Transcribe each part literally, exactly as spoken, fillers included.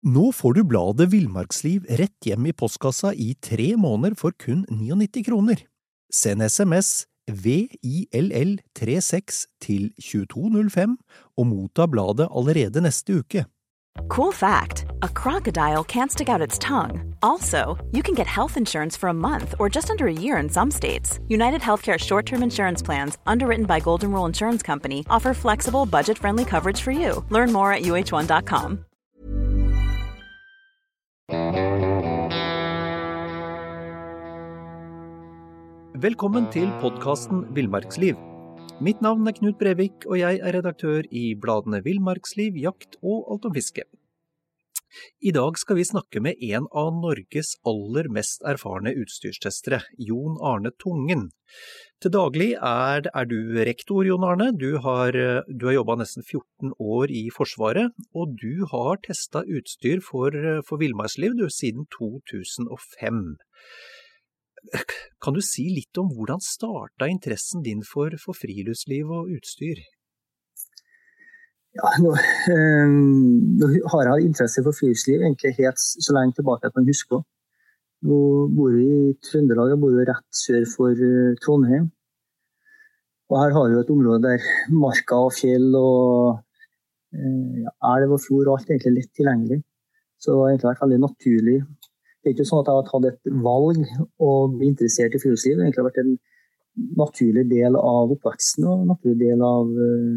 Nå får du bladet Villmarksliv rett hjem i postkassa i tre måneder for kun nittini kroner. Send sms V I L L trettiseks til tjueto null fem og motta bladet allerede neste uke. Cool fact, a crocodile can't stick out its tongue. Also, you can get health insurance for a month or just under a year in some states. United Healthcare short-term insurance plans, underwritten by Golden Rule Insurance Company, offer flexible, budget-friendly coverage for you. Learn more at U H one dot com. Velkommen til podcasten Villmarksliv. Mitt navn er Knut Brevik, og jeg er redaktør i bladene Villmarksliv, Jakt og Alt om fiske. I dag skal vi snakke med en av Norges aller mest erfarne utstyrstestere, Jon Arne Tungen. Til daglig er, er du rektor, Jon Arne. Du har, du har jobbet nesten fjorten år i Forsvaret, og du har testet utstyr for, for Villmarksliv du, siden to tusen og fem. Kan du si litt om hvordan startet interessen din for, for friluftsliv og utstyr? Ja, nå, øh, nå har jeg interesse for friluftsliv egentlig helt så lenge tilbake at man husker. Nå bor vi i Trøndelag, jeg bor jo rett sør for uh, Trondheim. Og her har vi jo et område der marka og fjell og uh, ja, elv og fjord og alt er egentlig litt tilgjengelig. Så det har egentlig vært veldig naturlig. Det er ikke sånn at jeg har tatt et valg og bli interessert i friluftsliv. Det har egentlig vært en naturlig del av oppveksten og en naturlig del av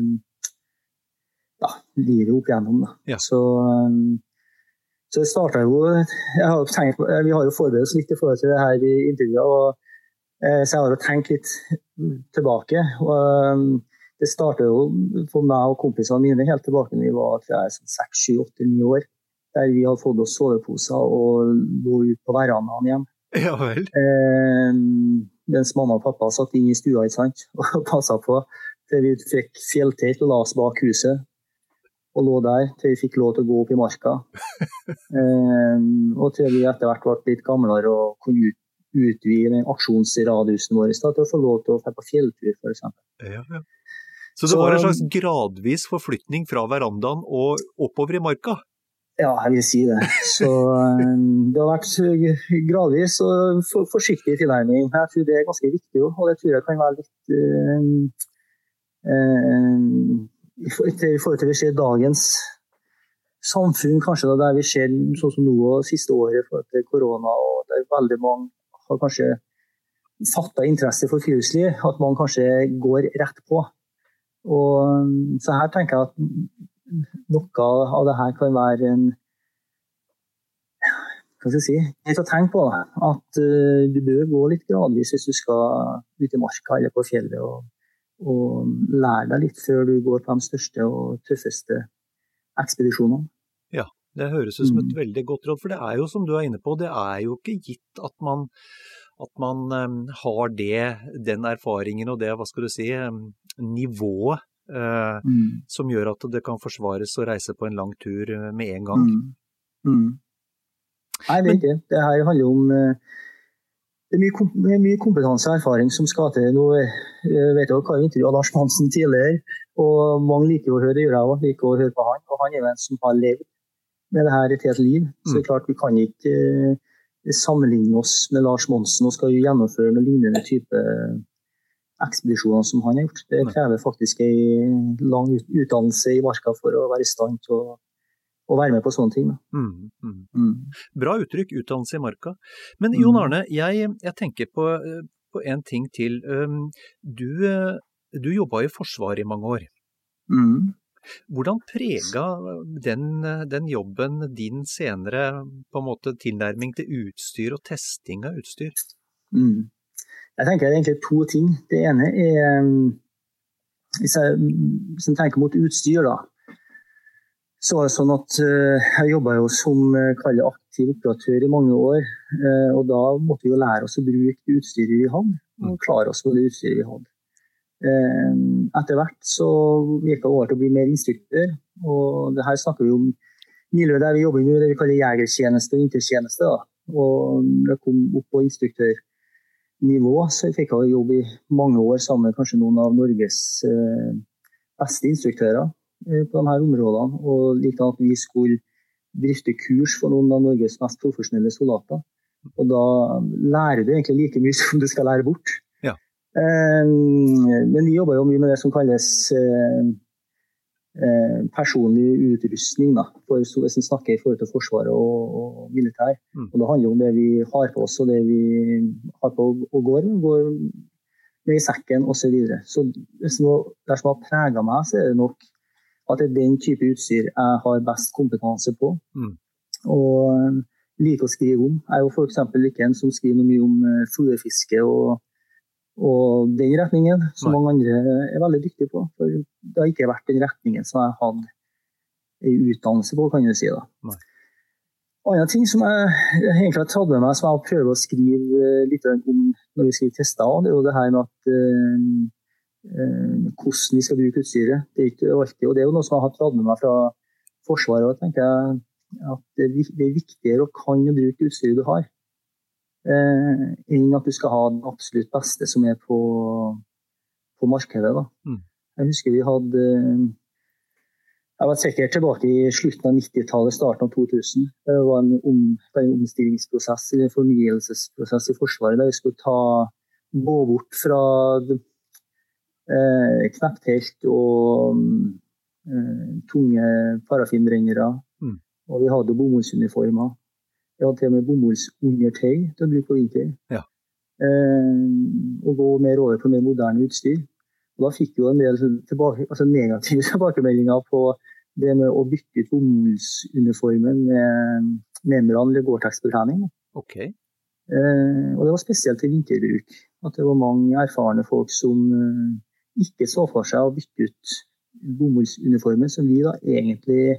ja, livet opp igjennom. Ja. Så, så det startet jo, jeg har tenkt, vi har jo forberedt oss litt i forhold til det her intervjuet, og, så jeg har jo tenkt litt tilbake. Og det startet jo for meg og kompisene mine helt tilbake når vi var seks, sju, åtte, ni år. Der vi hadde fått oss soveposer og lå ut på verandaen hjem. Ja vel. Eh, mens mamma og pappa satt inn i stua, ikke sant? Og passet på til vi fikk fjelltelt og la oss bak huset. Og lå der til vi fikk lov til å gå opp i marka. eh, og til vi etter hvert ble litt gamlere og kunne ut, utvide aksjonsradiusen vår til å få lov til å få på fjelltur, for eksempel. Ja, ja. Så det Så, var en slags gradvis forflytning fra verandaen og oppover i marka? Ja, jeg vil si det. Så det har vært gradvis og for, forsiktig tilnærming. Jeg tror det er ganske viktig, og det tror jeg kan være litt uh, uh, i forhold til vi ser dagens samfunn, kanskje da, der vi ser sånn som nå og siste året i forhold til korona, og der veldig mange har kanskje fattet interesse for friluftsliv, at man kanskje går rett på. Og så her tenker jeg at noe av det her kan være en hva skal jeg si, jeg skal tenke på at uh, du bør gå litt gradvis hvis du skal ut i marka eller på fjellet og, og lære deg litt før du går på de største og tøffeste ekspedisjonene. Ja, det høres ut som et mm. veldig godt råd, for det er jo som du er inne på, det er jo ikke gitt at man, at man um, har det, den erfaringen og det, hva skal du si, um, nivået Uh, mm. som gjør at det kan forsvares å reise på en lang tur med en gang. Mm. Mm. Nei, det er ikke. Det her handler om uh, det er mye, kom, mye kompetanse og erfaring som skal til. Nå uh, vet jeg hva jeg intervjuet Lars Monsen tidligere, og mange liker å høre det, gjør jeg også, liker å høre på han, og han er jo en som har levd med det her et helt liv. Så det er klart vi kan ikke uh, sammenligne oss med Lars Monsen og skal jo gjennomføre noe lignende type ekspedisjoner som han har gjort. Det krever faktisk en lang utdannelse i marka for å være i stand til å, å være med på sånne ting. Mm, mm. Mm. Bra uttrykk, utdannelse i marka. Men Jon Arne, jeg, jeg tenker på, på en ting til. Du, du jobbet i Forsvaret i mange år. Mm. Hvordan preget den, den jobben din senere på en måte tilnærming til utstyr og testing av utstyr? Mm. Jeg tenker det er egentlig to ting. Det ene er, hvis jeg, hvis jeg tenker mot utstyr da, så var det sånn at jeg jobbet jo som aktiv operatør i mange år, og da måtte vi jo lære oss å bruke det utstyret vi hadde, og klare oss på det utstyret vi hadde. Etter hvert så gikk jeg over til å bli mer instruktør, og det her snakker vi om miljøet der vi jobber med det vi kaller jegertjeneste og intertjeneste, da. Og jeg kom opp på instruktør nivå, så jeg fikk jeg jobbe i mange år sammen med kanskje noen av Norges beste instruktører på de her områdene, og like at vi skulle drifte kurs for noen av Norges mest profesjonelle soldater. Og da lærer du egentlig like mye som du skal lære bort. Ja. Eh, men vi jobber jo mye med det som kalles eh, eh, personlig utrustning, da, for så hvis vi snakker i forhold til forsvaret og, og militær. Mm. Og det handler om det vi har på oss, og det vi har på og går, går med i sekken og så videre. Så hvis noe der som har preget meg, så er det nok at det er den type utstyr jeg har best kompetanse på. Mm. Og liker å skrive om. Jeg er jo for eksempel ikke en som skriver noe mye om fluefiske og, og den retningen, som Nei. Mange andre er veldig dyktige på. For det har ikke vært den retningen som jeg hadde en utdannelse på, kan jeg si da. Nei. Andre ting som jeg egentlig har tatt med meg, som jeg prøver å skrive litt om når vi skriver tester, det er jo det her med at uh, uh, hvordan vi skal bruke utstyret. Det er ikke alltid, og det er jo noe som jeg har tatt med meg fra forsvaret, og tenker jeg at det er viktigere å kan å bruke utstyret du har, eh, enn at du skal ha den absolutt beste som er på, på markedet. Da. Mm. Jeg husker vi hadde, jeg var sikkert tilbake i slutten av nittitallet, starten av to tusen. Det var en, om, en omstillingsprosess, en fornyelsesprosess i forsvaret, der vi skulle ta, gå bort fra eh, knapptelt og eh, tunge parafinbrennere. Mm. Og vi hadde bomullsuniformer. Vi hadde til og med bomullsundertøy til å bruke på vinter. Ja. Eh, og gå mer over på mer moderne utstyr. Og da fikk vi jo en del tilbake, altså negative tilbakemeldinger på det med å bytte ut bomullsuniformen med membran eller Gore-Tex-bekledning. Okay. Eh, og det var spesielt til vinterbruk. At det var mange erfarne folk som eh, ikke så for seg å bytte ut bomullsuniformen, som vi da egentlig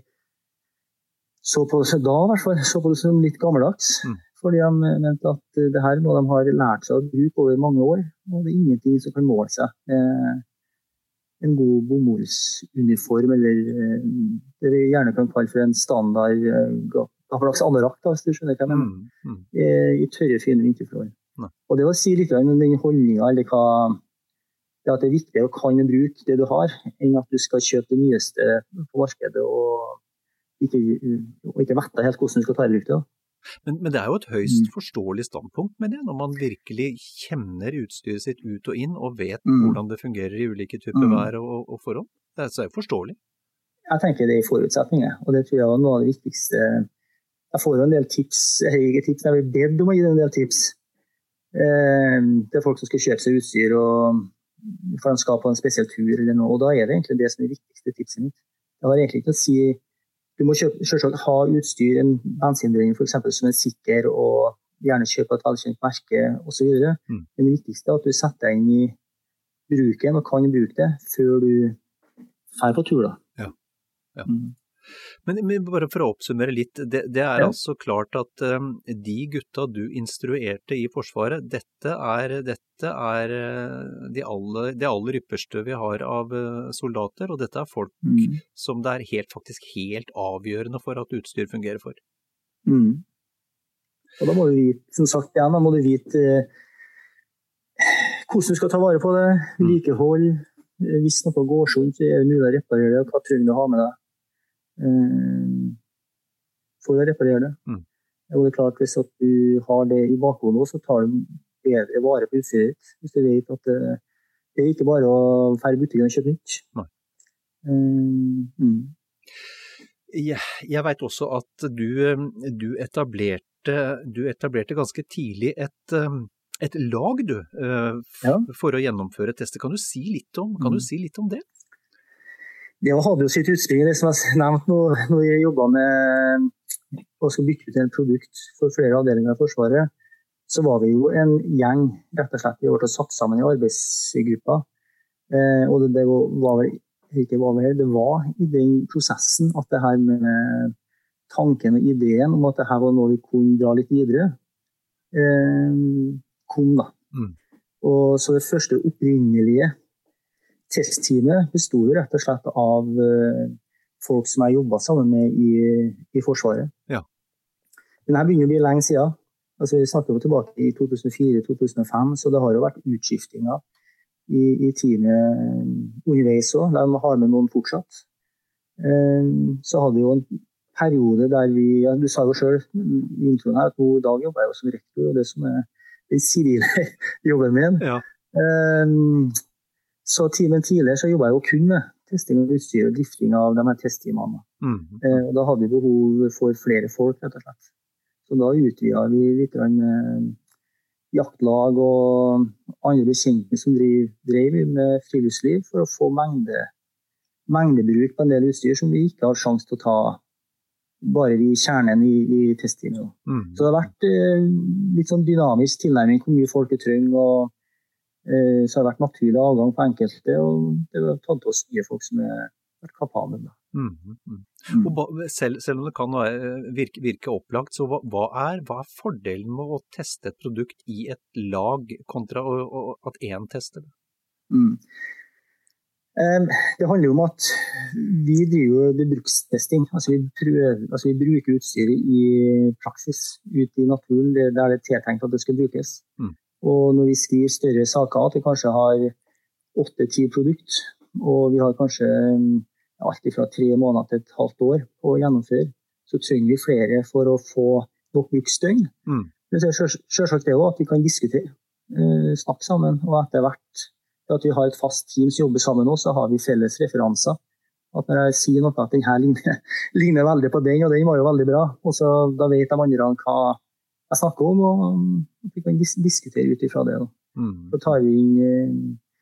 så på det da i hvert fall, så på det som litt gammeldags, mm. fordi de mente at det her er noe de har lært seg å bruke over mange år, og det er ingenting som kan måle seg med en god bomullsuniform, eller det vi gjerne kan kalle for en standard gammeldags anorakk, hvis du skjønner hva jeg mener, mm. Mm. I tørre, fine vinterforhold. Mm. Og det vil si litt om den holdningen, eller hva, det at det er viktig å kan bruke det du har, enn at du skal kjøpe det nyeste på markedet, og Ikke, og ikke vette helt hvordan du skal ta i bruk det. Men, men det er jo et høyst forståelig standpunkt med det, når man virkelig kjenner utstyret sitt ut og inn, og vet mm. hvordan det fungerer i ulike typer mm. vær og, og forhold. Det er så forståelig. Jeg tenker det er forutsetninger, og det tror jeg var noe av det viktigste. Jeg får jo en del tips, jeg har ikke tips, jeg vil bedt om å gi en del tips. Eh, det er folk som skal kjøpe seg utstyr, og for de skal på en spesiell tur eller noe, og da er det egentlig det som er det viktigste tipset mitt. Det har egentlig ikke å si Du må kjøpe, selvsagt ha utstyr, en bensinbrenner for eksempel, som er sikker, og gjerne kjøpe et velkjent merke, og så videre. Mm. Men det viktigste er at du setter deg inn i bruken, og kan bruke det, før du fer på tur da. Ja, ja. Mm. Men, men bare for å oppsummere litt, det, det er ja. altså klart at um, de gutta du instruerte i Forsvaret, dette er, dette er uh, de, aller, de aller ypperste vi har av uh, soldater, og dette er folk mm. som det er helt, faktisk helt avgjørende for at utstyr fungerer for. Mm. Og da må du vite, som sagt, ja, da må du vite uh, hvordan du skal ta vare på det, likehold, mm. hvis noe går sånn, så er det mulig å reparere det, hva trenger du å ha med deg. For å reparere det. Mm. Og det er klart, hvis at du har det i bakhodet, så tar du bedre vare på utstyret ditt. Hvis du vet at det, det er ikke bare å fære butikken og kjøpe nytt. Nei. Um, mm. jeg, jeg vet også at du, du, etablerte, du etablerte ganske tidlig et, et lag du, ja. for å gjennomføre tester. Kan du si litt om, kan mm. du si litt om det? Det hadde jo sitt utspring, det som jeg nevnte nå, når jeg jobbet med å skal bytte ut en produkt for flere avdelinger av Forsvaret, så var vi jo en gjeng, rett og slett, vi var satt sammen i arbeidsgruppa, eh, og det, det var vel, ikke var vel, det var i den prosessen at det her med tanken og ideen om at det her var noe vi kunne dra litt videre, eh, kom da. Mm. Og så det første opprinnelige testteamet bestod rett og slett av uh, folk som jeg jobbet sammen med i, i Forsvaret. Ja. Men her begynner å bli lenge siden. Altså, vi snakker jo tilbake i to tusen fire til to tusen fem, så det har jo vært utskiftinger i, i teamet underveis også. De har med noen fortsatt. Um, så hadde vi jo en periode der vi, ja, du sa jo selv i introen her, at nå i dag jobber jeg jo som rektor, og det som er den sivile jobben min. Ja. Um, så timen tidligere så jobbet jeg jo kun med testing av utstyr og drifting av de her testteamene. Mm. Uh, og da hadde vi behov for flere folk, rett og slett. Så da utvidet vi litt uh, jaktlag og andre bekjente som driv, drev med friluftsliv for å få mengde, mengdebruk på en del utstyr som vi ikke har sjanse til å ta bare i kjernen i, i testteamet. Mm. Så det har vært uh, litt sånn dynamisk tilnærming hvor mye folk trenger, og uh, så har det vært naturlig avgang på enkelte, og det har tatt oss nye folk som har vært kapable. Mm. Mm. Mm. Og ba, selv, selv om det kan virke, virke opplagt, så hva, hva, er, hva er fordelen med å teste et produkt i et lag kontra å, å, at én tester det? Mm. Um, det handler jo om at vi driver jo brukstesting, altså vi, prøver, altså vi bruker utstyret i praksis ut i naturen, der det er tiltenkt at det skal brukes. Mm. Og når vi skriver større saker, at vi kanskje har åtte ti produkt, og vi har kanskje alt fra tre måneder til et halvt år på å gjennomføre, så trenger vi flere for å få nok bruksdøgn. Mm. Men så er det selvsagt det også at vi kan diskutere, uh, snakke sammen, og etter hvert at vi har et fast team som jobber sammen nå, så har vi felles referanser. At når jeg sier noe at denne ligner, ligner veldig på den, og den var jo veldig bra, og så da vet de andre hva jeg snakker om, og vi kan dis- diskutere ut ifra det. Mm. Så tar vi inn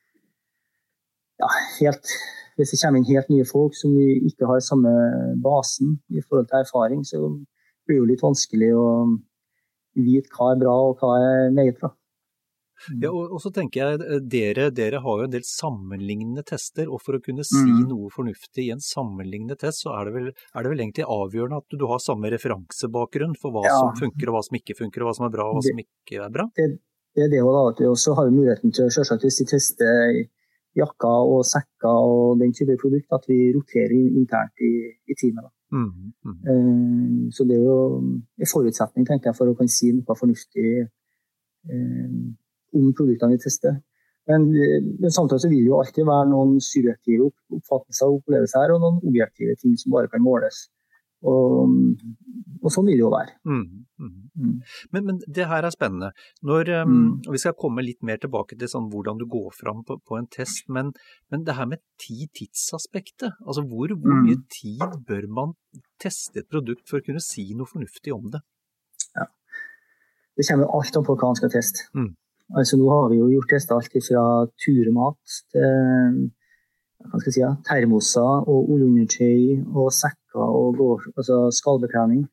ja, helt, hvis det kommer inn helt nye folk som vi ikke har samme basen i forhold til erfaring, så blir det jo litt vanskelig å vite hva er bra og hva er meget bra. Ja, og, og så tenker jeg, dere, dere har jo en del sammenlignende tester, og for å kunne si mm. noe fornuftig i en sammenlignende test, så er det, vel, er det vel egentlig avgjørende at du, du har samme referansebakgrunn for hva ja. som funker, og hva som ikke funker, og hva som er bra, og hva det, som ikke er bra. Det, det er det også da, at vi også har muligheten til selvsagt hvis vi tester jakker og sekker og den type produkt, at vi roterer internt i, i teamet. Mm. Mm. Uh, så det er jo en forutsetning, tenker jeg, for å kunne si noe fornuftig uh, om produktene vi tester. Men, men samtidig så vil jo alltid være noen subjektive oppfattelser og opplevelser her, og noen objektive ting som bare kan måles. Og, og sånn vil det jo være. Mm, mm. Mm. Men, men det her er spennende. Når, um, mm. Vi skal komme litt mer tilbake til sånn, hvordan du går fram på, på en test, men, men det her med tid-tidsaspektet, altså hvor, hvor mm. mye tid bør man teste et produkt for å kunne si noe fornuftig om det? Ja. Det kommer alt om på hva man skal teste. Mm. Altså nå har vi jo gjort tester alt fra turemat til hva skal jeg si, termoser og ullundertøy og sekker og går, altså skallbeklædning.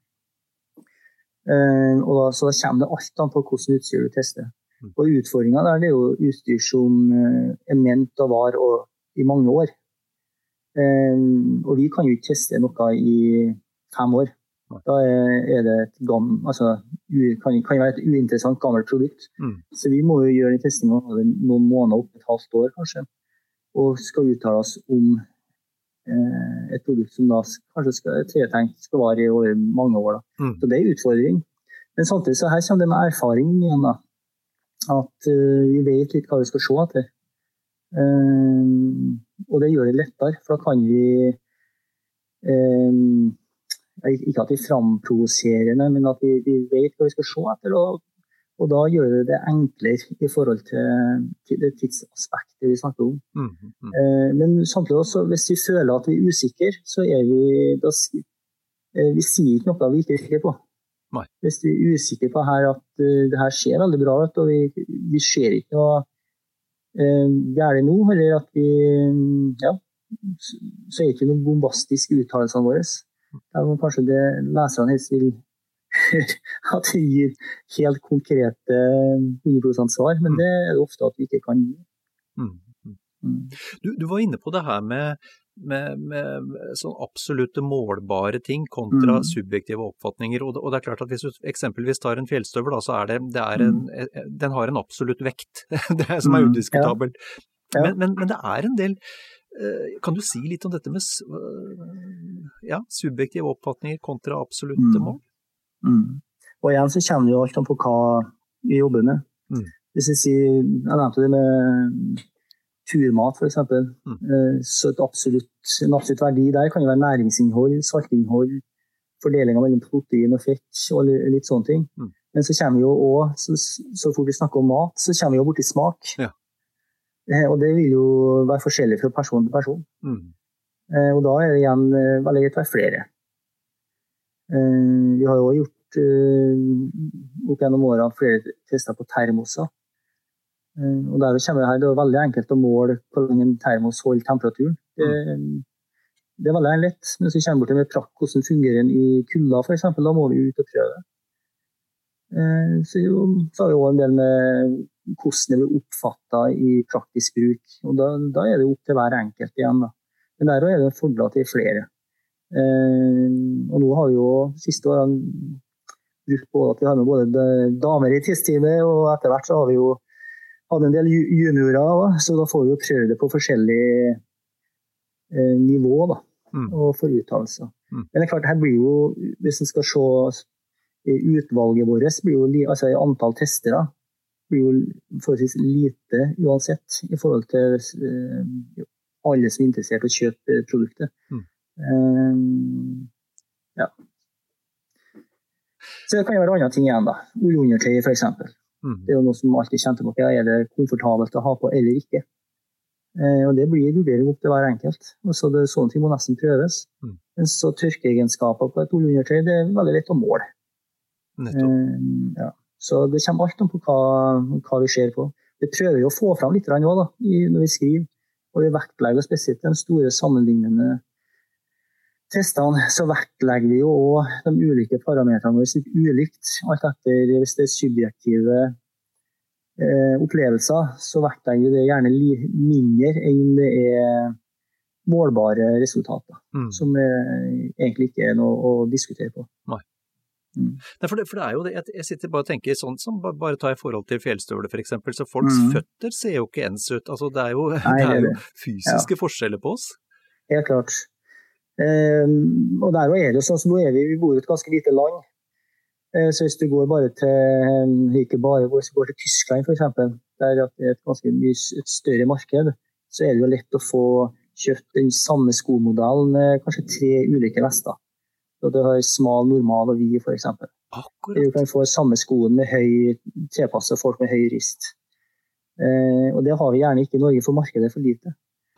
Uh, og da, så da kommer det alt an på hvordan utstyr du tester. Mm. Og utfordringen der det er jo utstyr som uh, er ment å vare i mange år. Uh, og vi kan jo ikke teste noe i fem år. Da er det et gammel, altså, kan, kan være et uinteressant gammelt produkt. Mm. Så vi må jo gjøre en testing av noen måneder opp, et halvt år kanskje, og skal uttale oss om eh, et produkt som da kanskje skal, tiltenkt skal vare i over mange år. Da. Mm. Så det er utfordring. Men samtidig så her kommer det med erfaring igjen da, at uh, vi vet litt hva vi skal se etter. Uh, og det gjør det lettere, for da kan vi uh, ikke at vi framprovoserer, men at vi, vi vet hva vi skal se etter, og, og da gjør det det enklere i forhold til, til det tidsaspektet vi snakker om. Mm, mm. Eh, men samtidig også, hvis vi føler at vi er usikre, så er vi, da, eh, vi sier ikke noe vi ikke er sikre på. Nei. Hvis vi er usikre på her at uh, det her ser veldig bra ut, og vi, vi ser ikke noe uh, gærent nå, eller at vi, ja, så er det ikke noen bombastisk uttalelsene våre. Der må kanskje det leserne helst vil at det gir helt konkrete hundre prosent svar, men det er det ofte at vi ikke kan gi. Mm. Mm. Du, du var inne på det her med, med, med sånn absolutte målbare ting kontra mm. subjektive oppfatninger, og det, og det er klart at hvis du eksempelvis tar en fjellstøvel, da, så er det, det er en, den har en absolutt vekt, det er, som er udiskutabelt. Ja. Ja. Men, men, men det er en del. Kan du si litt om dette med ja, subjektive oppfatninger kontra absolutte mål? Mm. Mm. Og igjen så kommer det jo alt om på hva vi jobber med. Mm. Hvis jeg sier, jeg nevnte det med turmat for eksempel, mm. så et absolutt, en absolutt verdi der kan jo være næringsinnhold, saltinnhold, fordelingen mellom protein og fett og litt sånne ting. Mm. Men så kommer vi jo også, så, så fort vi snakker om mat, så kommer vi jo bort i smak. Ja. Eh, og det vil jo være forskjellig fra person til person. Mm. Eh, og da er det igjen eh, veldig greit å være flere. Eh, vi har jo gjort eh, opp gjennom årene flere tester på termoser. Eh, og der kommer det her, det er veldig enkelt å måle hvor lenge en termos holder temperaturen. Det, mm. det er veldig lett, men så kommer vi bort med prakk, hvordan fungerer den i kulda for eksempel, da må vi ut og prøve det. Så, så har vi også en del med hvordan det blir oppfattet i praktisk bruk, og da, da er det opp til hver enkelt igjen. Da. Men der er det en fordel til flere. Eh, og nå har vi jo siste årene brukt på at vi har med både damer i testteamet, og etter hvert så har vi jo hatt en del juniorer, så da får vi jo prøve det på forskjellig eh, nivå da, mm. og for uttalelser. Mm. Men det er klart, her blir jo, hvis en skal se utvalget vårt, blir jo, altså antall testere, blir jo forholdsvis lite uansett i forhold til eh, alle som er interessert i å kjøpe produktet. Mm. Um, ja. Så det kan jo være andre ting igjen da. Ullundertøy for eksempel. Mm. Det er jo noe som alltid kjent på, er det komfortabelt å ha på eller ikke. Eh, og det blir vurdering opp til hver enkelt. Og så det, sånne ting må nesten prøves. Mm. Men så tørkeegenskaper på et ullundertøy, det er veldig lett å måle. Eh, ja. Så det kommer alt om på hva, hva vi ser på. Det prøver vi å få fram litt nå da, i, når vi skriver. Og vi vektlegger spesielt de store sammenlignende testene, så vektlegger vi jo også de ulike parametrene litt ulikt. Alt etter hvis det er subjektive eh, opplevelser, så vektlegger vi det gjerne li, mindre enn det er målbare resultater, mm. som er, egentlig ikke er noe å diskutere på. Nei. Mm. Nei, for, det, for det er jo det, jeg, jeg sitter bare og tenker sånn som bare, bare tar i forhold til fjellstøvler for eksempel, så folks mm. føtter ser jo ikke ens ut, altså det er jo, Nei, det er jo fysiske ja. forskjeller på oss. Helt klart. Um, og der er det jo sånn, så nå er vi, vi bor i et ganske lite land, uh, så hvis du går bare til, ikke bare, hvis du går til Tyskland for eksempel, der er et ganske mye et større marked, så er det jo lett å få kjøpt den samme skomodellen med kanskje tre ulike vester. Så du har smal, normal og vid for eksempel. Akkurat. Du kan få samme skoen med høy, tilpasset folk med høy rist. Eh, og det har vi gjerne ikke i Norge, for markedet for lite.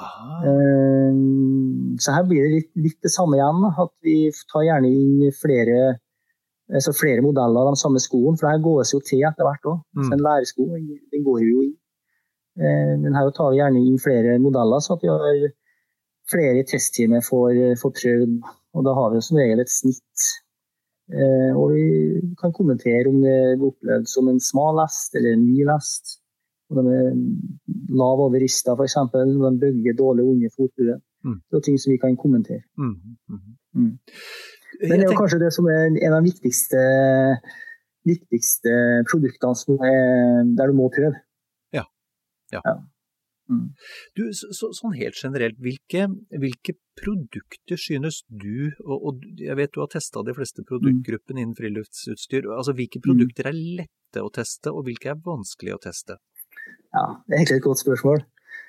Eh, så her blir det litt, litt det samme igjen, at vi tar gjerne inn flere, altså flere modeller av de samme skoen, for her gås jo til etter hvert også. Mm. Så en læresko, den går jo inn. Eh, men her tar vi gjerne inn flere modeller, så at vi har flere i testteamet får, får prøvd. Og da har vi jo som regel et snitt. Eh, og vi kan kommentere om det er opplevd som en smal lest eller en ny lest. Om de er lav over rista for eksempel, om de bøgger dårlig under fotbuen. Mm. Det er ting som vi kan kommentere. Mm. Mm. Mm. Men det er jo kanskje det som er en av de viktigste, viktigste produktene som er, der du må prøve. Ja. Ja. ja. Mm. Du, så, sånn helt generelt, hvilke, hvilke produkter synes du, og, og jeg vet du har testet de fleste produktgruppene innen friluftsutstyr, altså hvilke produkter er lette å teste, og hvilke er vanskelig å teste? Ja, det er egentlig et godt spørsmål.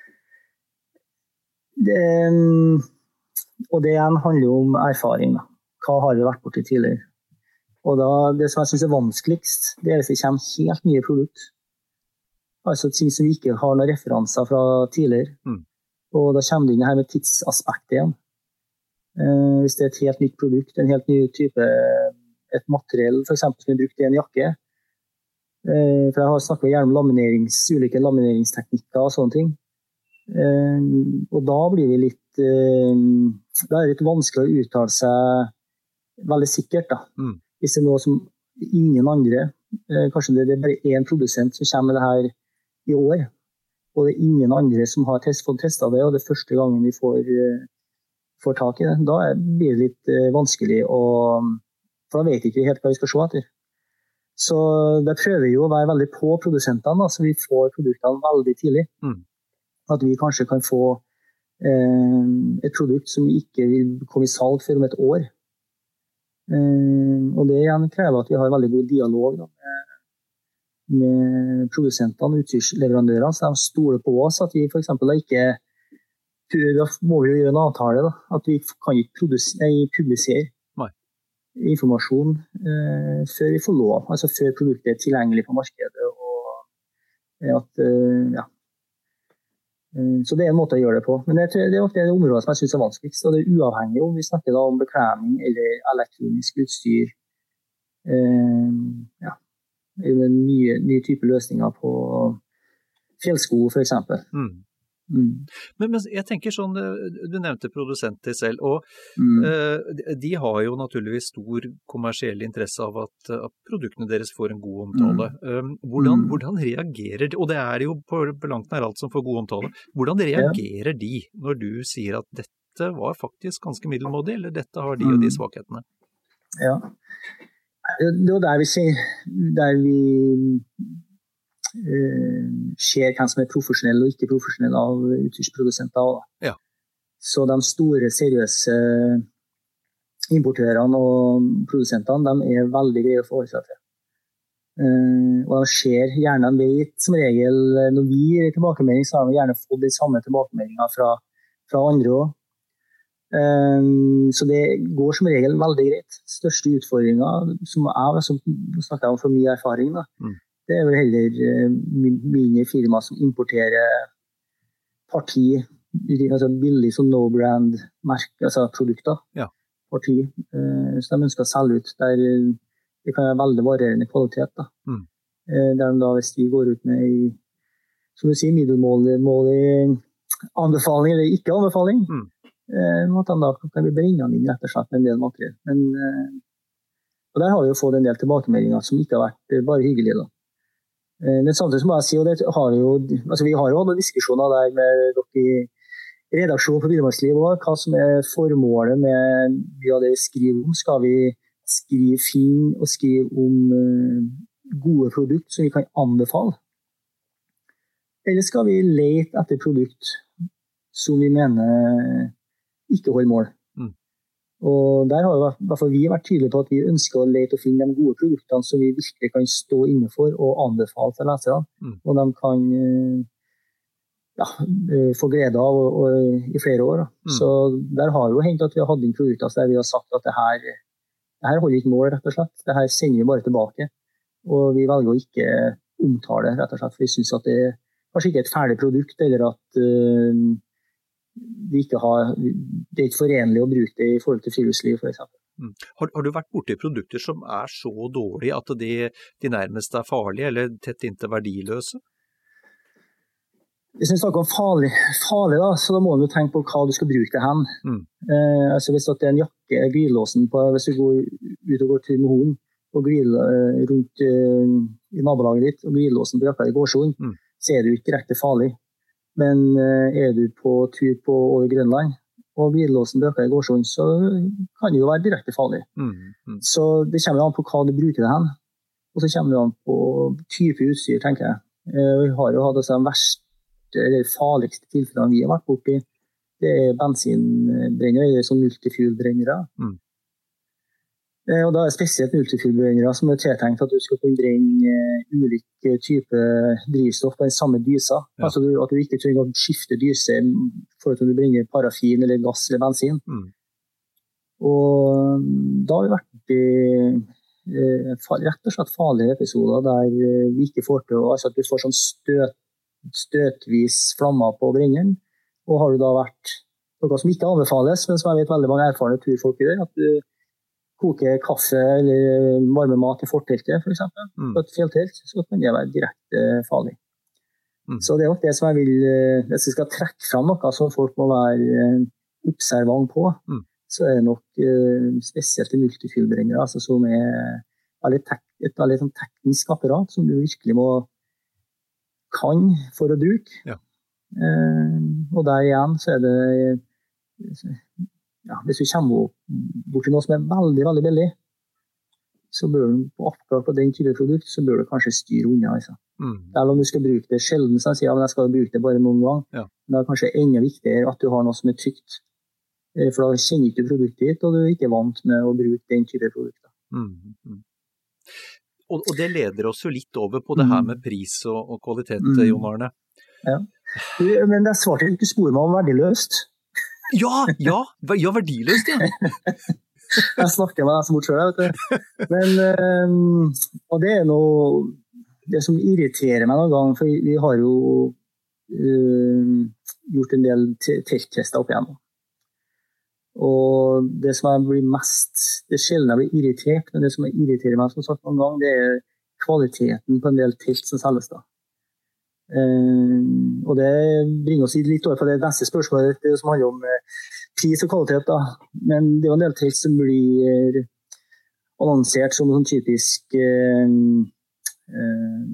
Det, og det igjen handler jo om erfaring. Da. Hva har vi vært borti tidligere? Og da, det som jeg synes er vanskeligst, det er hvis det kommer helt nye produkter. Altså ting som vi ikke har noen referanser fra tidligere. Mm. Og da kommer det inn her med tidsaspektet igjen. Eh, hvis det er et helt nytt produkt, en helt ny type, et materiell for eksempel som er brukt i en jakke. Eh, for jeg har snakket gjerne om laminerings, ulike lamineringsteknikker og sånne ting. Eh, og da blir vi litt, eh, da er det litt vanskelig å uttale seg veldig sikkert da. Mm. Hvis det er noe som ingen andre, eh, kanskje det, det er bare en produsent som kommer med det her i år, og det er ingen andre som har test, fått testet det, og det er første gangen vi får, uh, får tak i det. Da blir det litt uh, vanskelig, og, for da vet vi ikke helt hva vi skal se etter. Så der prøver vi jo å være veldig på produsentene, så vi får produktene veldig tidlig. Mm. At vi kanskje kan få uh, et produkt som ikke vil komme i salg før om et år. Uh, og det igjen krever at vi har veldig god dialog da, med med produsentene, utstyrsleverandørene, så de stoler på oss, at vi for eksempel da ikke, da må vi jo gjøre en avtale da, at vi kan ikke produsere, publisere. Nei. informasjon eh, før vi får lov, altså før produktet er tilgjengelig på markedet. Og at, eh, ja. Så det er en måte å gjøre det på. Men det, det er ofte det området som jeg synes er vanskeligst, og det er uavhengig om vi snakker da om beklædning eller elektronisk utstyr. Eh, ja. Nye, nye typer løsninger på fjellsko for eksempel. Mm. Mm. Men, men jeg tenker sånn, du nevnte produsenter selv, og mm. uh, de har jo naturligvis stor kommersiell interesse av at, at produktene deres får en god omtale. Mm. Um, hvordan, mm. hvordan reagerer de, og det er jo på, på langt nær alt som får god omtale, hvordan reagerer ja. de når du sier at dette var faktisk ganske middelmådig, eller dette har de mm. og de svakhetene? Ja, det var der vi ser, der vi Uh, ser hvem som er profesjonell og ikke profesjonell av utstyrsprodusenter. Ja. Så de store, seriøse importørene og produsentene, de er veldig greie å forholde seg til. Uh, og de ser gjerne, de vet som regel, når vi gir tilbakemelding, så har de gjerne fått de samme tilbakemeldinger fra, fra andre også. Uh, så det går som regel veldig greit. Største utfordringer, som jeg, som snakker jeg om fra min erfaring, da, mm. det er vel heller mine firma som importerer parti, altså billig som no-brand altså produkter, ja. parti, så de ønsker å selge ut, der det kan være veldig varierende kvalitet. Da. Mm. Der da, hvis vi går ut med, i, som du sier, middelmålig anbefaling eller ikke anbefaling, mm. at de da kan vi brenne inn rett og slett med en del materiell. Men, og der har vi jo fått en del tilbakemeldinger som ikke har vært bare hyggelige da. Men samtidig må jeg si, og det har jo, altså vi har jo hatt diskusjoner der med dere i redaksjonen på Villmarksliv også, hva som er formålet med mye av det vi skriver om. Skal vi skrive film og skrive om gode produkter som vi kan anbefale? Eller skal vi lete etter produkt som vi mener ikke holder mål? Og der har jo, i hvert fall vi vært tydelige på at vi ønsker å lete og finne de gode produktene som vi virkelig kan stå inne for og anbefale til leserne. Mm. Og de kan ja, få glede av og, og, i flere år. Mm. Så der har jo hendt at vi har hatt inn produkter der vi har sagt at det her, det her holder ikke mål, rett og slett. Det her sender vi bare tilbake. Og vi velger å ikke omtale, rett og slett, for vi synes at det kanskje ikke er et ferdig produkt, eller at uh, vi ikke har, det er ikke forenlig å bruke det i forhold til friluftsliv, for eksempel. Mm. Har, har du vært borte i produkter som er så dårlige at de, de nærmest er farlige, eller tett inntil verdiløse? Hvis vi snakker om farlig, farlig da, så da må du tenke på hva du skal bruke det hen. Mm. Eh, altså hvis det er en jakke, glidelåsen på, hvis du går ut og går tur med hunden, og glider rundt uh, i nabolaget ditt, og glidelåsen på jakka i gårdsjorden, mm. så er det jo ikke direkte farlig. Men uh, er du på tur på over Grønland, og glidelåsen på jakka i gårdsjorden, så kan det jo være direkte farlig. Mm. Mm. Så det kommer an på hva du bruker det hen. Og så kommer det an på type utstyr, tenker jeg. Uh, vi har jo hatt altså, den verste, eller farligste tilfellene vi har vært borti. Det er bensinbrennere, eller sånn multifuel-brennere. Mm. Og da er det spesielt multifuel-brennere som er tiltenkt at du skal kunne brenne ulike typer drivstoff på den samme dysa. Ja. Altså at du ikke trenger å skifte dyse for at du brenner parafin eller gass eller bensin. Mm. Og da har vi vært i eh, rett og slett farlige episoder der vi ikke får til, altså at du får sånn støt, støtvis flammer på brenneren. Og har du da vært noe som ikke anbefales, men som jeg vet veldig mange erfarne turfolk gjør, at du koke kaffe eller varme mat i forteltet, for eksempel, mm. på et fjelltelt, så kan det være direkte farlig. Mm. Så det er nok det som jeg vil, hvis jeg skal trekke fram noe som folk må være observant på, mm. så er det nok spesielt multifuel-brennere, altså som er et veldig sånn teknisk apparat som du virkelig må kan for å bruke. Ja. Eh, og der igjen så er det ja, hvis du kommer bort til noe som er veldig, veldig billig, så bør du på akkurat på den type produkt, så bør du kanskje styre unna. Altså. Mm. Eller om du skal bruke det sjelden, så sier jeg, men jeg skal bruke det bare noen gang. Ja. Men det er kanskje enda viktigere at du har noe som er trygt. For da kjenner ikke du produktet ditt, og du er ikke vant med å bruke den type produkter. Mm. Mm. Og, og det leder oss jo litt over på det her med pris og, og kvalitet, mm. Jon Arne. Ja. Men det er svart at du ikke sporer meg om verdiløst. Ja, ja, ja, verdiløst, ja. Jeg snakker med deg som bort selv, vet du. Men, um, og det er noe, det som irriterer meg noen gang, for vi har jo uh, gjort en del telttester opp igjennom. Og det som jeg blir mest, det er sjelden jeg blir irritert, men det som irriterer meg som sagt noen gang, det er kvaliteten på en del telt som selges da. Uh, og det bringer oss litt over på det neste spørsmålet, det som handler om uh, pris og kvalitet da. Men det er jo en del telt som blir annonsert som sånn typisk uh, uh...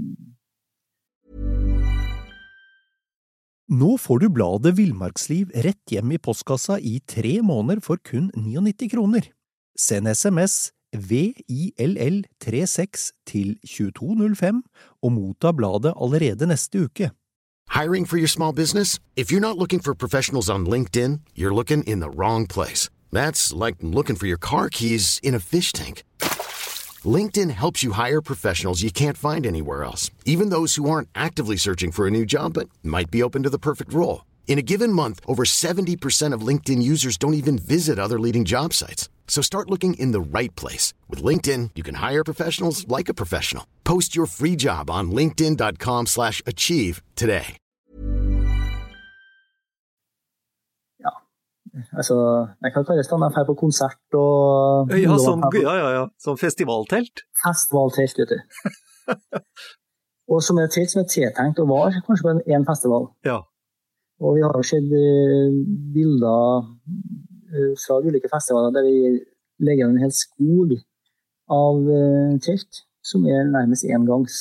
Nå får du bladet Villmarksliv rett hjem i postkassa i tre måneder for kun nittini kroner. Send sms V I L L trettiseks til tjueto null fem og motta bladet allerede neste uke. Hiring for your small business? If you're not looking for professionals on LinkedIn, you're looking in the wrong place. That's like looking for your car keys in a fish tank. LinkedIn helps you hire professionals you can't find anywhere else, even those who aren't actively searching for a new job but might be open to the perfect role. In a given month, over seventy percent of LinkedIn users don't even visit other leading job sites. So start looking in the right place. With LinkedIn, you can hire professionals like a professional. Post your free job on linkedin.com slash achieve today. Ja, altså, jeg kan kalle det stand her på konsert og... Ja, sånn, ja, ja, ja. Sånn festivaltelt. Festivaltelt, vet du. Og som er telt som er tiltenkt og var kanskje på en, en festival. Ja. Og vi har jo sett uh, bilder uh, fra ulike festivaler der vi legger en hel skog av uh, telt som er nærmest engangs.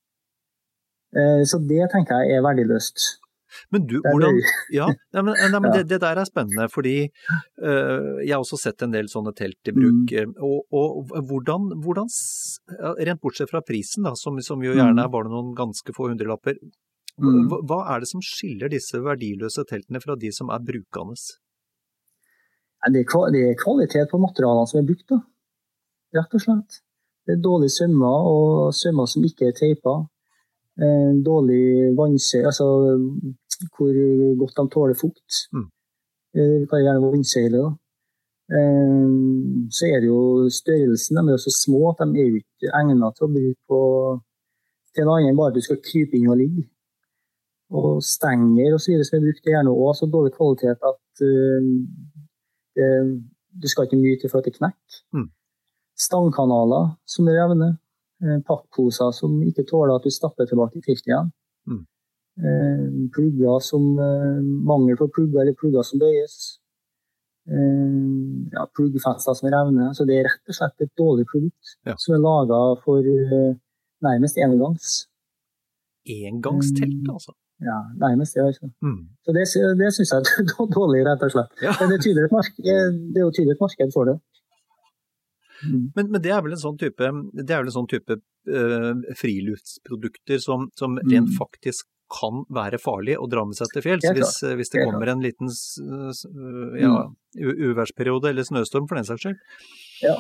Uh, så det tenker jeg er veldig løst. Men du, hvordan... Ja, ja men, nei, men det, det der er spennende, fordi uh, jeg har også sett en del sånne telt i bruk. Mm. Og, og hvordan, hvordan, rent bortsett fra prisen, da, som, som jo gjerne er bare noen ganske få hundrelapper, Mm. Hva er det som skiller disse verdiløse teltene fra de som er brukende? Det er kvalitet på materialene som er brukt, da. Rett og slett. Det er dårlige sømmer, og sømmer som ikke er teipet. Dårlig vannsøyle, altså hvor godt de tåler fukt. Mm. Det kan gjerne være vannsøyle, da. Så er det jo størrelsen, de er jo så små at de er jo ikke egnet til å bruke på til en annen, bare at du skal krype inn og ligge. Og stenger og så videre som er brukt, det er gjerne også så dårlig kvalitet at uh, det, du skal ikke mye til for at det knekker. Mm. Stangkanaler som er revne, uh, pakkposer som ikke tåler at du stapper tilbake i teltet igjen. Mm. Uh, plugger som uh, mangel på plugger eller plugger som bøyes. Uh, ja, pluggfester som er revne. Så det er rett og slett et dårlig produkt ja. Som er laget for uh, nærmest engangs. Engangstelt, altså? Ja, nærmest det, altså. Mm. Så det, det synes jeg er dårlig, rett og slett. Ja. Det, er et marked, det er jo tydelig et marked for det. Mm. Men, men det er vel en sånn type, det er vel en sånn type uh, friluftsprodukter som, som mm. rent faktisk kan være farlig å dra med seg til fjells hvis, hvis det, det kommer en liten uh, ja, uværsperiode eller snøstorm for den saks skyld. Ja,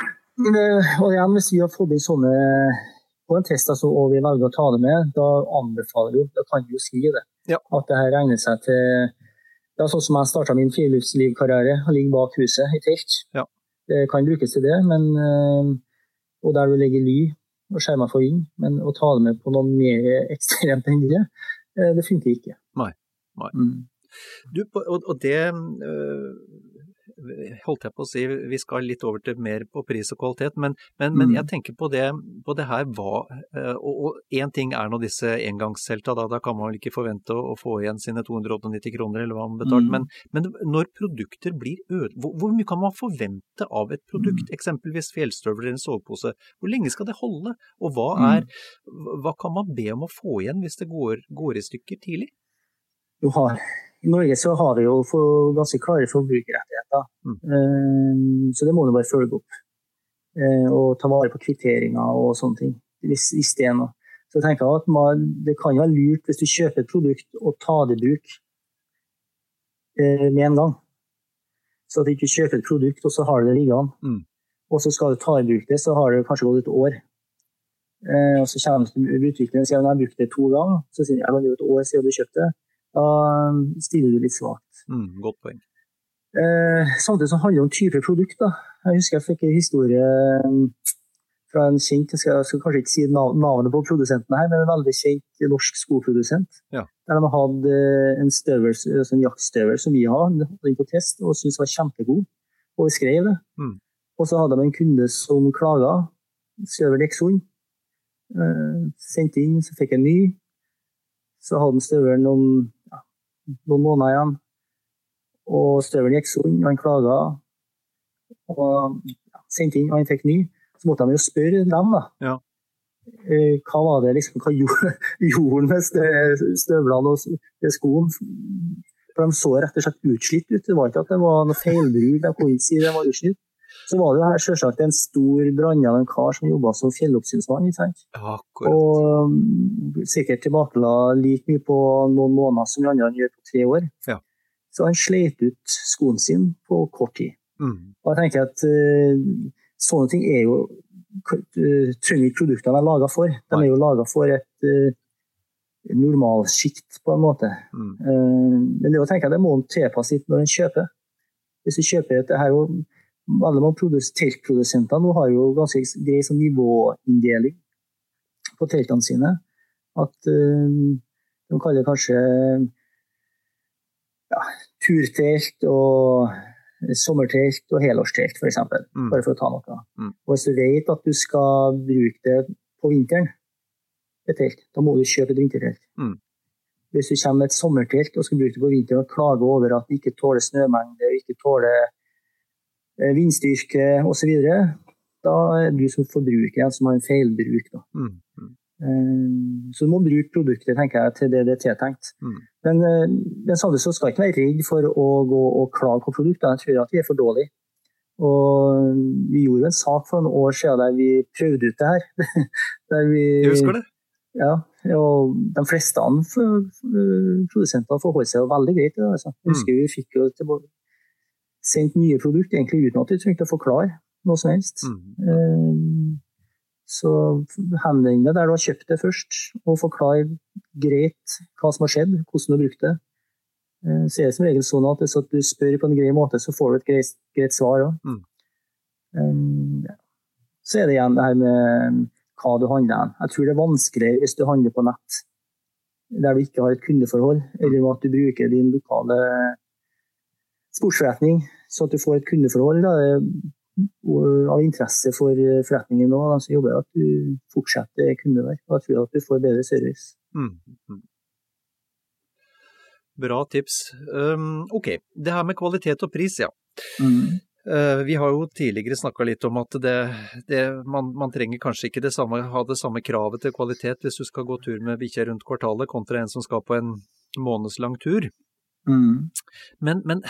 og igjen hvis vi har fått i sånne på en test altså, og vi velger å ta det med, da anbefaler vi, da kan vi jo si det. Ja. At det her regner seg til, det er sånn som jeg startet min friluftslivkarriere, å ligge bak huset i telt. Ja. Det kan brukes til det, men, og der du legger ly og skjermer for inn, men å ta det med på noe mer ekstremt enn det, det funker ikke. Nei, nei. Mm. Du, og, og det... Øh... holdt jeg på å si, vi skal litt over til mer på pris og kvalitet, men, men, mm. men jeg tenker på det, på det her, hva, og, og en ting er nå disse engangsselta, da, da kan man vel ikke forvente å, å få igjen sine to hundre og nitti kroner, eller hva man betalt, mm. men, men når produkter blir øde, hvor, hvor mye kan man forvente av et produkt, mm. eksempelvis fjellstøvler eller en sovepose, hvor lenge skal det holde, og hva er, mm. hva kan man be om å få igjen hvis det går, går i stykker tidlig? Du har I Norge så har vi jo for ganske klare forbrukerrettigheter, mm. så det må du bare følge opp, og ta vare på kvitteringer og sånne ting, hvis, hvis det er noe. Så jeg tenker at man, det kan jo være lurt hvis du kjøper et produkt og tar det i bruk med en gang. Så at du ikke kjøper et produkt og så har du det liggende, mm. og så skal du ta i bruk det, så har det kanskje gått et år. Og så kommer utviklingen og sier at jeg har brukt det to ganger, så sier jeg at det er et år siden du kjøpte det. Da stiller du litt svagt. Mm, godt poeng. Eh, samtidig som handler det om type produkt, da. Jeg husker jeg fikk en historie fra en kjent, jeg skal, jeg skal kanskje ikke si navnet på produsenten her, men en veldig kjent norsk skoprodusent. Ja. Der de hadde en støver, altså en jaktstøver som vi har, den på test, og syntes var kjempegod. Og vi skrev det. Mm. Og så hadde de en kunde som klaget, støver Nexon, uh, sendte inn, så fikk jeg en ny. Så hadde den støveren noen, ja, noen måneder igjen, og støveren gikk sånn, og han klaget, og ja, sendte inn, og han fikk ny. Så måtte de jo spørre dem da. Ja. Eh, hva var det liksom, hva gjorde, gjorde med støvlene og skoen? For de så rett og slett utslitt ut. Det var ikke at det var noe feilbruk, de kunne ikke si det var utslitt. Så var det jo her selvsagt en stor brann av en kar som jobbet som fjelloppsynsmann, ikke sant? Akkurat. Og um, sikkert tilbakela like mye på noen måneder som de andre gjør på tre år. Ja. Så han slet ut skoen sin på kort tid. Mm. Og jeg tenker at uh, sånne ting er jo uh, trenger ikke produktene er laget for. De er jo laget for et uh, normalskikt på en måte. Mm. Uh, men det å tenke at det må man tilpasse litt når man kjøper. Hvis du kjøper et, det her jo, alle man produs, teltprodusenter nå har jo ganske grei sånn nivåinndeling på teltene sine. At uh, de kaller kanskje ja, turtelt og sommertelt og helårstelt, for eksempel, mm. bare for å ta noe. Mm. Og hvis du vet at du skal bruke det på vinteren, et telt, da må du kjøpe et vintertelt. Mm. Hvis du kommer med et sommertelt og skal bruke det på vinteren og klage over at du ikke tåler snømengde, ikke tåler eh, vindstyrke og så videre, da er du som forbruker som har en feilbruk. Da. Mm. Mm. Så du må bruke produktet, tenker jeg, til det det er tiltenkt. Mm. Men, men samtidig så skal jeg ikke være redd for å gå og klage på produkter. Jeg tror at vi er for dårlige. Og vi gjorde en sak for noen år siden der vi prøvde ut det her. Der vi, jeg husker det. Ja, og de fleste produsenter forholdt seg veldig greit. Altså. Jeg husker mm. vi fikk jo tilbake, sendt nye produkter egentlig uten at vi trengte å forklare noe som helst. Mm. Um, Så henvend deg der du har kjøpt det først, og forklar greit hva som har skjedd, hvordan du har brukt det. Så er det som regel sånn at hvis du spør på en grei måte, så får du et greit, greit svar også. Mm. Så er det igjen det her med hva du handler. Jeg tror det er vanskelig hvis du handler på nett, der du ikke har et kundeforhold, eller at du bruker din lokale sportsforretning, så at du får et kundeforhold. Da er av interesse for forretningen nå, de som jobber, at du fortsetter kunde der, og jeg tror at du får bedre service. Mm. Mm. Bra tips. Um, ok, det her med kvalitet og pris, ja. Mm. Uh, vi har jo tidligere snakket litt om at det, det, man, man trenger kanskje ikke det samme, ha det samme kravet til kvalitet hvis du skal gå tur med bikkje rundt kvartalet, kontra en som skal på en månedslang tur. Mm. Men, men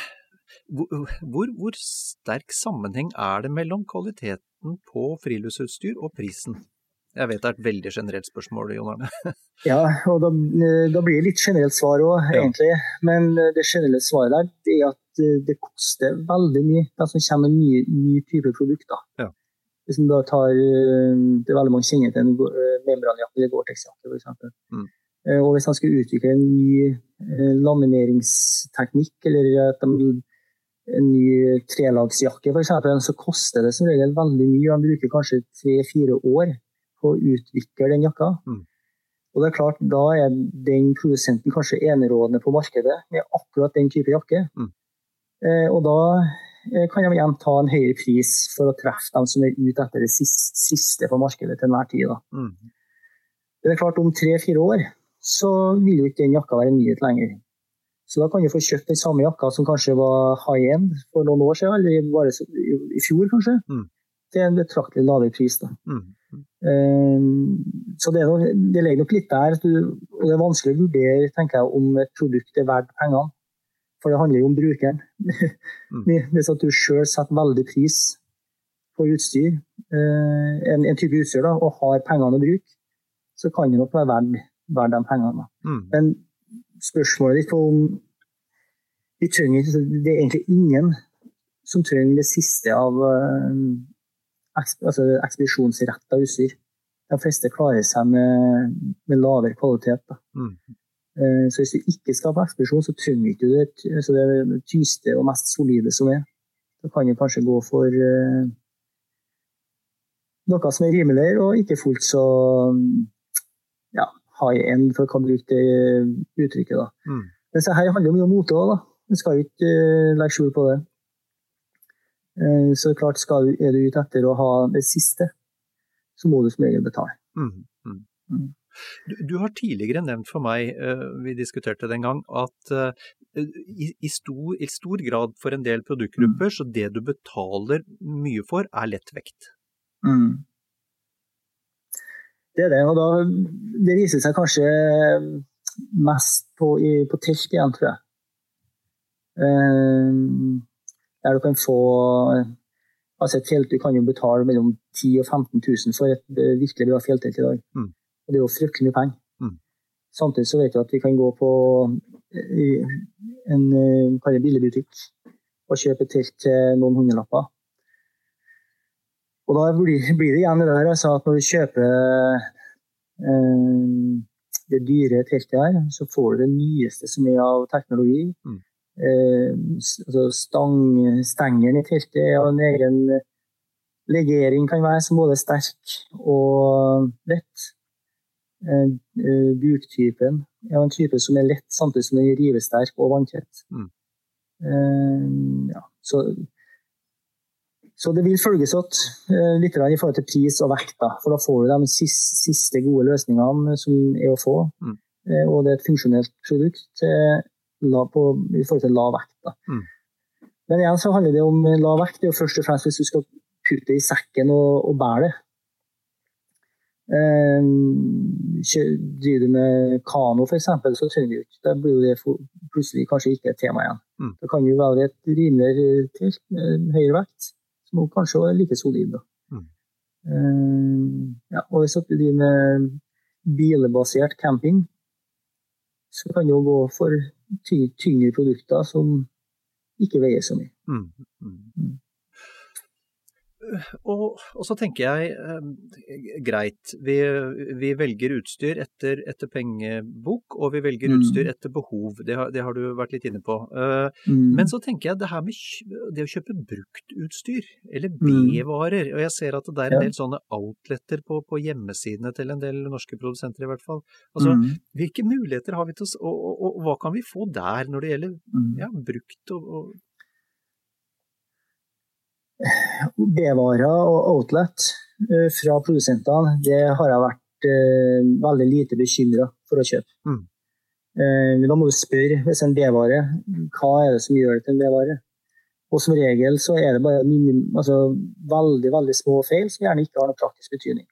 Hvor, hvor sterk sammenheng er det mellom kvaliteten på friluftsutstyr og prisen? Jeg vet det er et veldig generelt spørsmål, Jon Arne. Ja, og da, da blir det litt generelt svar også, ja. Egentlig. Men det generelle svaret der er at det koster veldig mye, det som kommer med nye, nye typer produkter. Ja. Hvis man da tar, det er veldig mange kjenner til en membranjakke eller Gore-Tex-jakke, for eksempel. Mm. Og hvis man skal utvikle en ny lamineringsteknikk, eller at de en ny trelagsjakke for eksempel, så koster det som regel veldig mye. Man bruker kanskje tre-fire år på å utvikle den jakka. Mm. Og det er klart, da er den produsenten kanskje enerådende på markedet med akkurat den type jakke. Mm. Eh, og da eh, kan de igjen ta en høyere pris for å treffe dem som er ute etter det siste, siste på markedet til enhver tid. Da. Mm. Det er klart, om tre-fire år så vil jo ikke den jakka være en nyhet lenger. Så da kan du få kjøpt den samme jakka som kanskje var high-end for noen år siden, eller bare i fjor kanskje, mm. til en betraktelig lavere pris. Da. Mm. Um, så det, er noe, det ligger nok litt der, du, og det er vanskelig å vurdere, tenker jeg, om et produkt er verdt pengene. For det handler jo om brukeren. mm. Hvis at du selv setter veldig pris på utstyr, uh, en, en type utstyr da, og har pengene å bruke, så kan det nok være verdt, verdt de pengene. Mm. Men spørsmålet ditt om vi trenger, det er egentlig ingen som trenger det siste av uh, altså ekspedisjonsrettet utstyr. De fleste klarer seg med, med lavere kvalitet. Da. Mm. Uh, så hvis du ikke skal på ekspedisjon, så trenger ikke du det, altså det tyngste og mest solide som er. Da kan du kanskje gå for uh, noe som er rimeligere og ikke fullt så ja, high-end, for å kan bruke det uttrykket. Da. Mm. Men så her handler det mye om mote også, da. Vi skal jo ikke uh, legge skjul på det. Uh, så klart skal, er du ute etter å ha det siste, så må du som regel betale. Mm. Mm. Mm. Du, du har tidligere nevnt for meg, uh, vi diskuterte den gang, at uh, i, i, stor, i stor grad for en del produktgrupper, mm. så det du betaler mye for er lettvekt. Mm. Det er det, og da, det viser seg kanskje mest på, i, på telt igjen, tror jeg. Uh, der du kan få altså et telt, du kan jo betale mellom ti og femten tusen for et uh, virkelig bra fjelltelt i dag. Mm. Og det er jo fryktelig mye penger. Mm. Samtidig så vet jeg at vi kan gå på uh, en uh, billigbutikk og kjøpe et telt til noen hundrelapper. Og da blir, blir det igjen det der, altså, at når du kjøper uh, det dyre teltet her, så får du det nyeste som er av teknologi. Mm. Eh, altså stang, stengeren i teltet og en egen legering kan være som både sterk og lett. Eh, buktypen er en type som er lett samtidig som den er rivesterk og vanntett. Mm. Eh, ja, så, så det vil følges åt eh, litt i forhold til pris og vekt, da, for da får du de siste, siste gode løsningene som er å få, mm. eh, og det er et funksjonelt produkt eh, På, i forhold til lav vekt. Da. Mm. Men igjen så handler det om lav vekt. Det er jo først og fremst hvis du skal putte det i sekken og, og bære det. Um, driver du med kano for eksempel, så trenger du ikke. Da blir det for, plutselig kanskje ikke et tema igjen. Mm. Da kan det jo være et rimeligere telt med høyere vekt, som kanskje er like solid. Da. Mm. Um, ja, og hvis du driver med bilbasert camping, så kan du jo gå for tyngre produkter som ikke veier så mye. Mm. Mm. Mm. Og, og så tenker jeg, eh, greit, vi, vi velger utstyr etter, etter pengebok, og vi velger mm. utstyr etter behov. Det har, det har du vært litt inne på. Uh, mm. Men så tenker jeg det her med det å kjøpe brukt utstyr, eller B-varer, og jeg ser at det er en del sånne outletter på, på hjemmesidene til en del norske produsenter i hvert fall. Altså, mm. hvilke muligheter har vi til oss, og, og, og, og hva kan vi få der når det gjelder mm. ja, brukt og, og B-varer og outlet uh, fra produsentene, det har jeg vært uh, veldig lite bekymret for å kjøpe. Mm. Uh, da må du spørre hvis en B-vare, hva er det som gjør det til en B-vare? Og som regel så er det bare minim, altså, veldig, veldig små feil som gjerne ikke har noen praktisk betydning.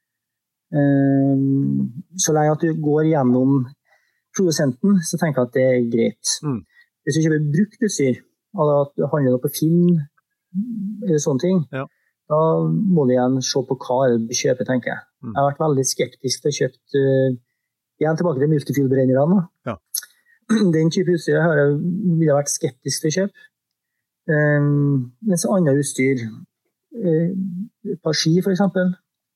Uh, så lenge at du går gjennom produsenten, så tenker jeg at det er greit. Mm. Hvis du kjøper brukt utstyr, altså at du handler på Finn, eller sånne ting, ja. Da må du igjen se på hva du kjøper, tenker jeg. Mm. Jeg har vært veldig skeptisk til å kjøpe uh, igjen tilbake til multifuel-brennerne. Ja. Den type utstyr har jeg ville vært skeptisk til å kjøpe. Um, mens andre utstyr, uh, et par ski for eksempel,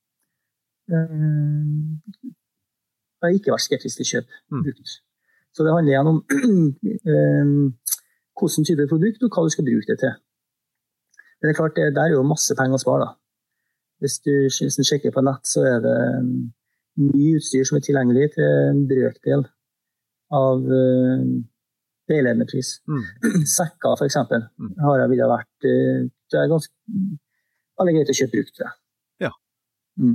uh, har jeg ikke vært skeptisk til å kjøpe. Mm. Så det handler igjen om um, hvordan type produkt og hva du skal bruke det til. Men det er klart, det der er jo masse penger å spare da. Hvis du, hvis du sjekker på nett, så er det mye utstyr som er tilgjengelig til en brøkdel av uh, veiledende pris. Mm. Sekker for eksempel, mm. har jeg ville vært, uh, det er ganske veldig greit å kjøpe brukt, tror jeg. Ja. Mm.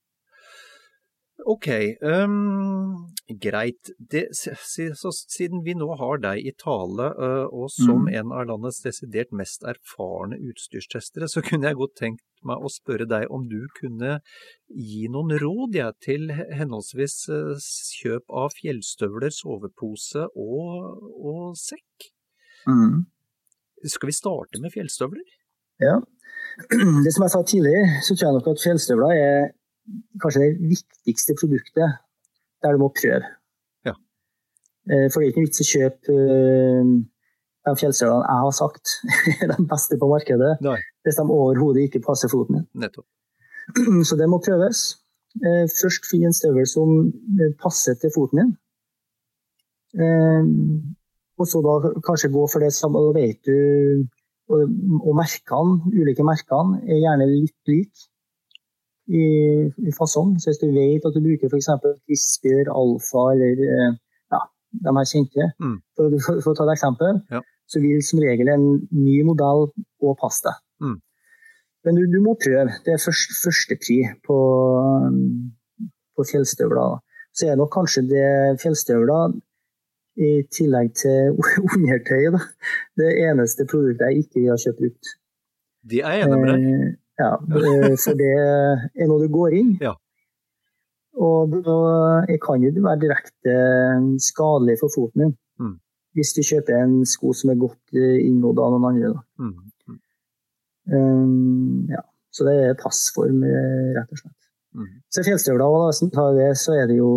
Ok, um, greit. Det, så, siden vi nå har deg i tale, uh, og som mm. en av landets desidert mest erfarne utstyrstestere, så kunne jeg godt tenkt meg å spørre deg om du kunne gi noen råd ja, til henholdsvis uh, kjøp av fjellstøvler, sovepose og, og sekk. Mm. Skal vi starte med fjellstøvler? Ja. Det som jeg sa tidligere, så tror jeg nok at fjellstøvler er kanskje det viktigste produktet der du må prøve. Ja. For det er ikke vits å kjøpe de fjellstøvlene jeg har sagt de beste på markedet, Nei. Hvis de overhodet ikke passer foten din. Nettopp. Så det må prøves. Først finne en støvel som passer til foten din. Og så da kanskje gå for det samme, og vet du Og, og merkene, ulike merkene er gjerne litt like i, i fasong. Så hvis du vet at du bruker for eksempel Crisper, Alfa eller ja, de her kjente, mm. for, for, for å ta et eksempel, ja. Så vil som regel en ny modell også passe deg. Mm. Men du, du må prøve. Det er først, første pri på, på fjellstøvler. Så er det nok kanskje det fjellstøvler i tillegg til undertøy, da. Det eneste produktet jeg ikke har kjøpt ut. De er enig med deg. Eh, ja, for det er når du går inn. Ja. Og da kan det være direkte skadelig for foten din. Mm. Hvis du kjøper en sko som er godt innådd av noen andre. Da. Mm. Mm. Um, ja. Så det er passform, rett og slett. Mm. Så fjellstøvler, da, hvis du tar det, så er det jo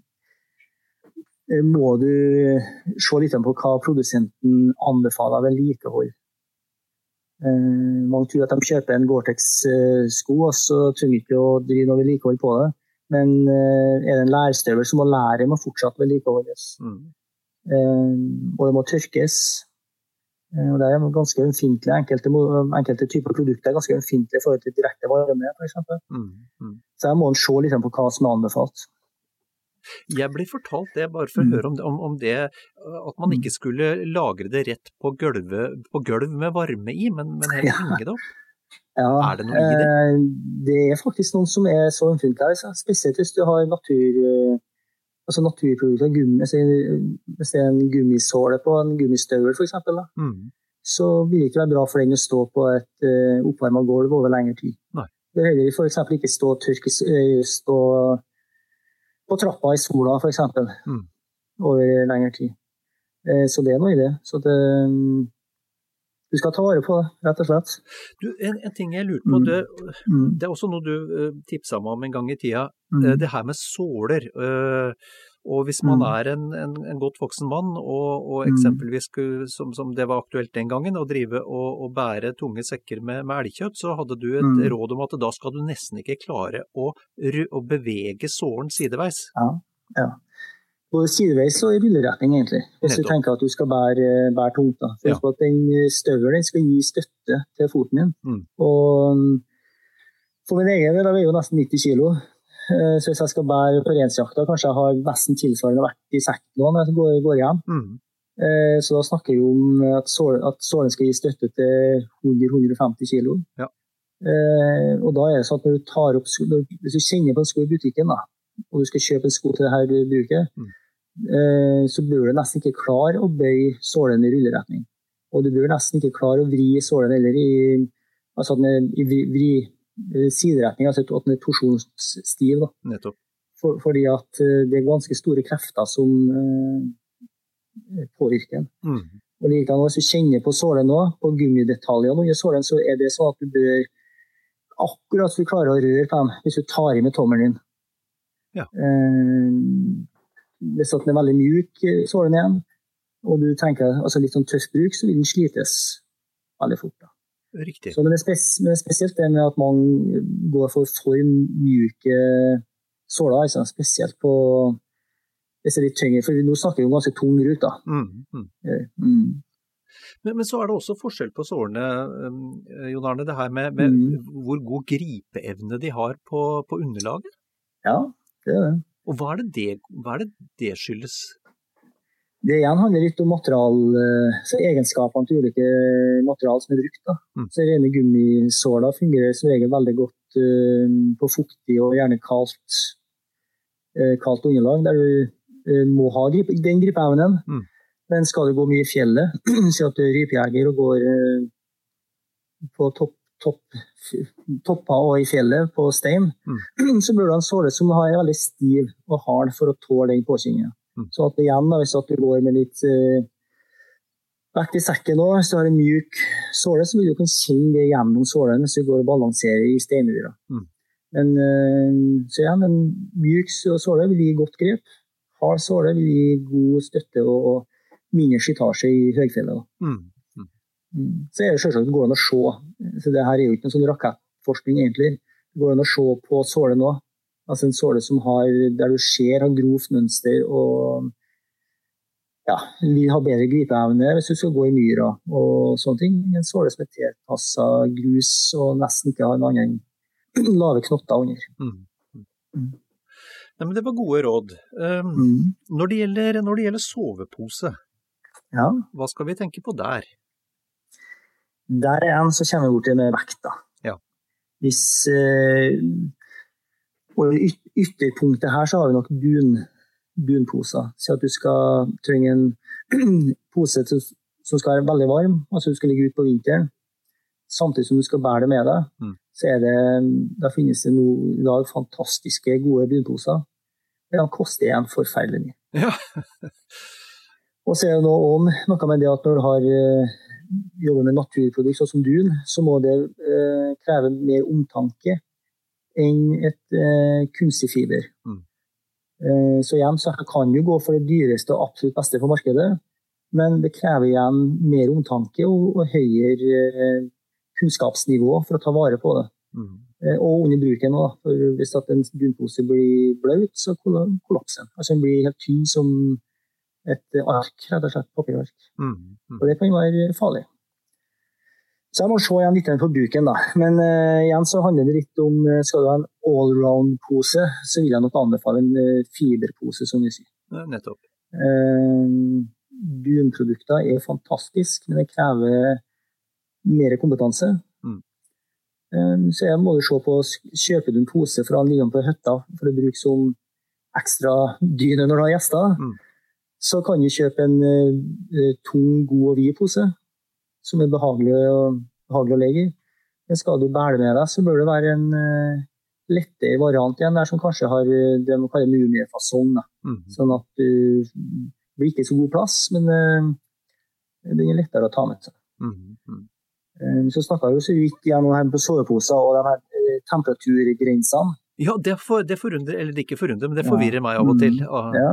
må du se litt på hva produsenten anbefaler vedlikehold. Eh, mange tror at de kjøper en Gore-Tex-sko, og så trenger ikke å drive noe vedlikehold på det. Men eh, er det en lærstøvel, så må læret må fortsatt vedlikeholdes. Mm. Eh, og det må tørkes. Eh, og det er ganske ømfintlig. Enkelte, enkelte typer produkter er ganske ømfintlige i forhold til direkte varme, for eksempel. Mm. Mm. Så jeg må se litt på hva som er anbefalt. Jeg blir fortalt det, bare for å høre om det, om, om det, at man ikke skulle lagre det rett på gulvet, på gulv med varme i, men, men heller henge det opp. Ja, er det noe i det? Det er faktisk noen som er så ømfintlige, spesielt hvis du har natur, altså naturprodukter, gummi, hvis det er en gummisåle på en gummistøvel for eksempel, da, mm. så vil det ikke være bra for den å stå på et uh, oppvarmet gulv over lengre tid. Nei. Det vil heller for eksempel ikke stå tørk, stå på trappa i sola, for eksempel, mm. over lengre tid. Eh, så det er noe i det. Så det, du skal ta vare på det, rett og slett. Du, en, en ting jeg lurte på, det, mm. det er også noe du uh, tipset meg om en gang i tida, mm. uh, det her med såler. Uh, og hvis man mm. er en, en, en godt voksen mann, og, og eksempelvis, som, som det var aktuelt den gangen, å drive og, og bære tunge sekker med, med elgkjøtt, så hadde du et mm. råd om at da skal du nesten ikke klare å, å bevege sålen sideveis. Ja, ja. Både sideveis og i rulleretning egentlig, hvis Nettopp. Du tenker at du skal bære, bære tungt. Da. For ja. At den støvelen skal gi støtte til foten din. Mm. Og for min egen del er det jo nesten nitti kilo. Så hvis jeg skal bære på rensjakta, kanskje jeg har nesten tilsvarende vært i sekken når jeg går, går hjem. Mm. Så da snakker vi om at sålen, at sålen skal gi støtte til hundre til hundre og femti kilo. Ja. Og da er det sånn at når du tar opp, hvis du kjenner på en sko i butikken da, og du skal kjøpe en sko til dette bruket, mm. så bør du nesten ikke klare å bøye sålen i rulleretning. Og du bør nesten ikke klare å vri sålen eller i, altså at den er i vri, sideretning, altså at den er torsjonsstiv. Da. Nettopp. For, fordi at det er ganske store krefter som uh, påvirker den. Mm. Og likedan hvis du kjenner på sålen nå, på gummidetaljene under sålen, så er det sånn at du bør akkurat så du klarer å røre på dem hvis du tar i med tommelen din. Ja. Uh, hvis den er veldig mjuk, sålen igjen, og du tenker altså litt sånn tøff bruk, så vil den slites veldig fort da. Riktig. Så det er, spes, det er spesielt det med at man går for for mjuke såler, altså, spesielt på hvis det er litt tyngre, for nå snakker vi om ganske tung rut da. Mm, mm. Mm. Men, men så er det også forskjell på sålene, Jon Arne, det her med, med mm. hvor god gripeevne de har på, på underlaget. Ja, det er det. Og hva er det det, hva er det, det skyldes? Det igjen handler litt om material, så egenskapene til ulike material som er brukt. Da. Mm. Så rene gummisåler fungerer som regel veldig godt uh, på fuktig og gjerne kaldt, uh, kaldt underlag, der du uh, må ha grip, den gripeevnen. Mm. Men skal du gå mye i fjellet, så at du er rypejeger og går uh, på topp, topp, toppa og i fjellet på stein, mm. så bør du ha en såle som er veldig stiv og hard for å tåle den påkjenningen. Så at igjen, da, hvis at du går med litt uh, vekt i sekken nå, hvis du har en mjuk såle, så vil du kunne kjenne det gjennom sålen hvis du går og balanserer i steinmurer. Mm. Men uh, så igjen, en mjuk såle vil gi godt grep, hard såle vil gi god støtte og, og mindre slitasje i høgfjellet. Mm. Mm. Mm. Så er det selvsagt går an å se, så det her er jo ikke noen sånn rakettforskning egentlig, det går an å se på såle nå. Altså en såle som har, der du ser har grovt mønster og ja, vil ha bedre gripeevne hvis du skal gå i myra og sånne ting. En såle som er tilpasset grus og nesten ikke har en annen lave knotter under. Mm. Mm. Nei, men det var gode råd. Um, Mm. når, det gjelder, når det gjelder sovepose, Ja, hva skal vi tenke på der? der er en så kommer vi bort til med vekta. Ja. Hvis, eh, og i yt- ytterpunktet her så har vi nok bun, bunposer. Så at du skal trenge en pose til, som skal være veldig varm, altså du skal ligge ut på vinteren, samtidig som du skal bære det med deg. Mm. Så er det, da finnes det no, i dag fantastiske gode bunposer. Men de koster igjen forferdelig mye. Ja. Og så er det noe, om, noe med det at når du har eh, jobber med naturprodukt sånn som dun, så må det eh, kreve mer omtanke enn et eh, kunstig fiber. Mm. Eh, så igjen så kan du gå for det dyreste og absolutt beste for markedet, men det krever igjen mer omtanke og, og høyere eh, kunnskapsnivå for å ta vare på det. Mm. Eh, og under bruken nå, for hvis at en dunpose blir bløt, så kollapser den. Altså den blir helt tynn som et ark, rett og slett papirark. Mm. Mm. Og det kan være farlig. Så jeg må se igjen litt på bruken da. Men uh, igjen så handler det litt om, uh, skal du ha en all-round-pose, så vil jeg nok anbefale en uh, fiberpose, som vi sier. Ja, nettopp. Uh, Dunprodukter er fantastisk, men det krever mer kompetanse. Mm. Um, så jeg må jo se på, kjøper du en pose fra en liggende på høtta, for å bruke som ekstra dyne når du har gjester, Mm. så kan du kjøpe en uh, tung, god og vid pose, som er behagelig, og, behagelig å legge i. Men skal du bære med deg, så bør det være en uh, lettere variant igjen, der som kanskje har uh, det man kaller mumiefasong, da. Mm. Sånn at du uh, blir ikke så god plass, men uh, den er lettere å ta med seg. Mm. Mm. Uh, så snakket jeg jo så vidt igjen her på soveposer og de her uh, temperaturgrensene. Ja, det, for, det forundrer, eller det ikke forundrer, men det forvirrer meg av og til. Ah. Ja.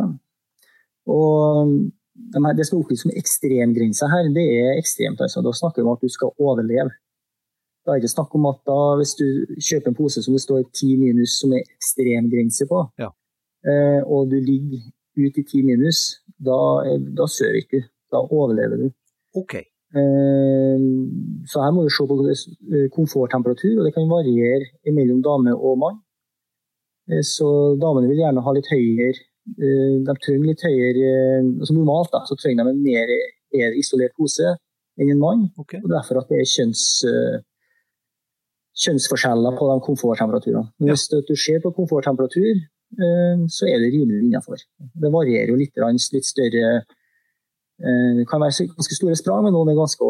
Og de her, det som er oppgitt som ekstremgrenser her, det er ekstremt. Altså. Da snakker vi om at du skal overleve. Da er det ikke snakk om at da, hvis du kjøper en pose som det står ti minus, som er ekstremgrense på, Ja. eh, og du ligger ut i ti minus, da, da sører ikke du. Da overlever du. Ok. Eh, så her må du se på komforttemperatur, og det kan variere mellom dame og mann. Eh, så damene vil gjerne ha litt høyere, eh, de trenger litt høyere, altså normalt da, så trenger de en mer, mer isolert pose enn en mann, Ok. og derfor at det er kjønns, eh, kjønnsforskjeller på de komforttemperaturene. Men hvis du, du ser på komforttemperatur, eh, så er det rimelig innenfor. Det varierer jo litt, litt større, eh, det kan være ganske store sprang, men noen er ganske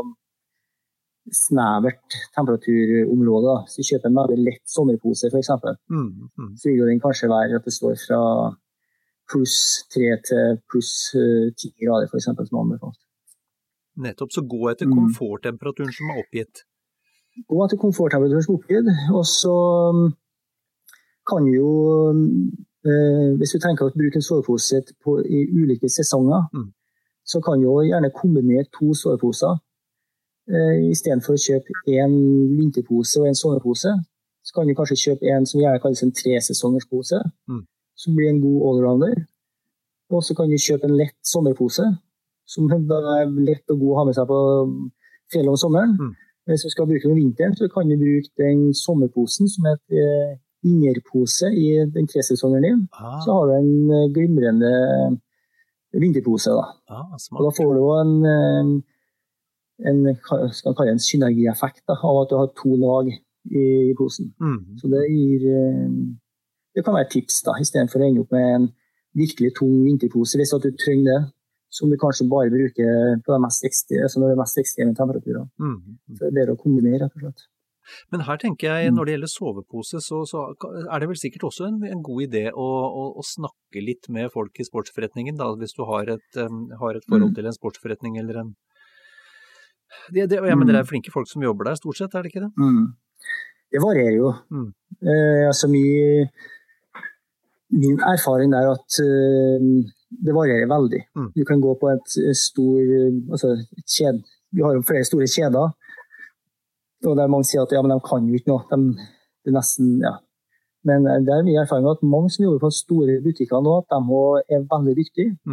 snevert temperaturområde. Så du kjøper en veldig lett sommerpose, for eksempel. Mm. Mm. Så vil jo den kanskje være at det står fra pluss tre til pluss ti grader, for eksempel, som anbefalt. Nettopp, så gå etter Mm. komforttemperaturen som er oppgitt. Gå etter komforttemperaturen som er oppgitt, og så kan du jo, eh, hvis du tenker å bruke en sovepose på, i ulike sesonger, Mm. så kan du jo gjerne kombinere to soveposer. Eh, I stedet for å kjøpe en vinterpose og en sommerpose, så kan du kanskje kjøpe en som gjerne kalles en tresesongerspose, Mm. som blir en god allrounder. Og så kan du kjøpe en lett sommerpose, som da er lett og god å ha med seg på fjellet om sommeren. Mm. Hvis du skal bruke den om vinteren, så kan du bruke den sommerposen som er et eh, innerpose i den tresesongeren din. Ah, Så har du en eh, glimrende vinterpose da. ah, Og da smart. får du jo en, eh, en, hva skal man kalle en synergieffekt da, av at du har to lag i, i posen. Mm. Så det gir, eh, det kan være et tips da, i stedet for å ende opp med en virkelig tung vinterpose, hvis at du trenger det, som du kanskje bare bruker på de mest ekstreme, altså når det er mest ekstreme temperaturer. Mm. Mm. Så det er bedre å kombinere, rett og slett. Men her tenker jeg, når det gjelder sovepose, så, så er det vel sikkert også en, en god idé å, å, å snakke litt med folk i sportsforretningen, da, hvis du har et, um, har et forhold Mm. til en sportsforretning eller en... Det, det, ja, men det er flinke folk som jobber der, stort sett, er det ikke det? Mm. Det varierer jo. Mm. Eh, altså min, min erfaring er at eh, det varierer veldig. Mm. Du kan gå på et stor, altså et kjed, vi har jo flere store kjeder, og der mange sier at ja, men de kan jo ikke noe, de, det er nesten, ja. Men det er min erfaring at mange som jobber på store butikker nå, at de er veldig dyktige, Mm.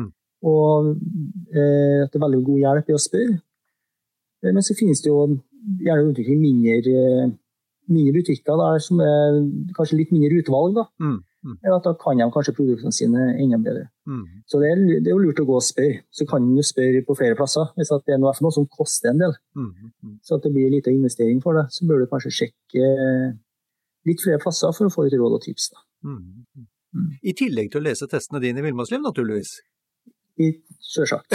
og eh, at det er veldig god hjelp i å spørre. Eh, men så finnes det jo gjerne rundt omkring mindre, mindre butikker der som er kanskje litt mindre utvalg da. Mm. Mm. Eller at da kan de kanskje produktene sine enda bedre. Mm. Så det er, det er jo lurt å gå og spørre. Så kan du spørre på flere plasser. Hvis det er noe, noe som koster en del, mm. Mm. så at det blir litt investering for det, så bør du kanskje sjekke litt flere plasser for å få et råd og tips da. Mm. Mm. I tillegg til å lese testene dine i Villmarksliv, naturligvis. I selvsagt.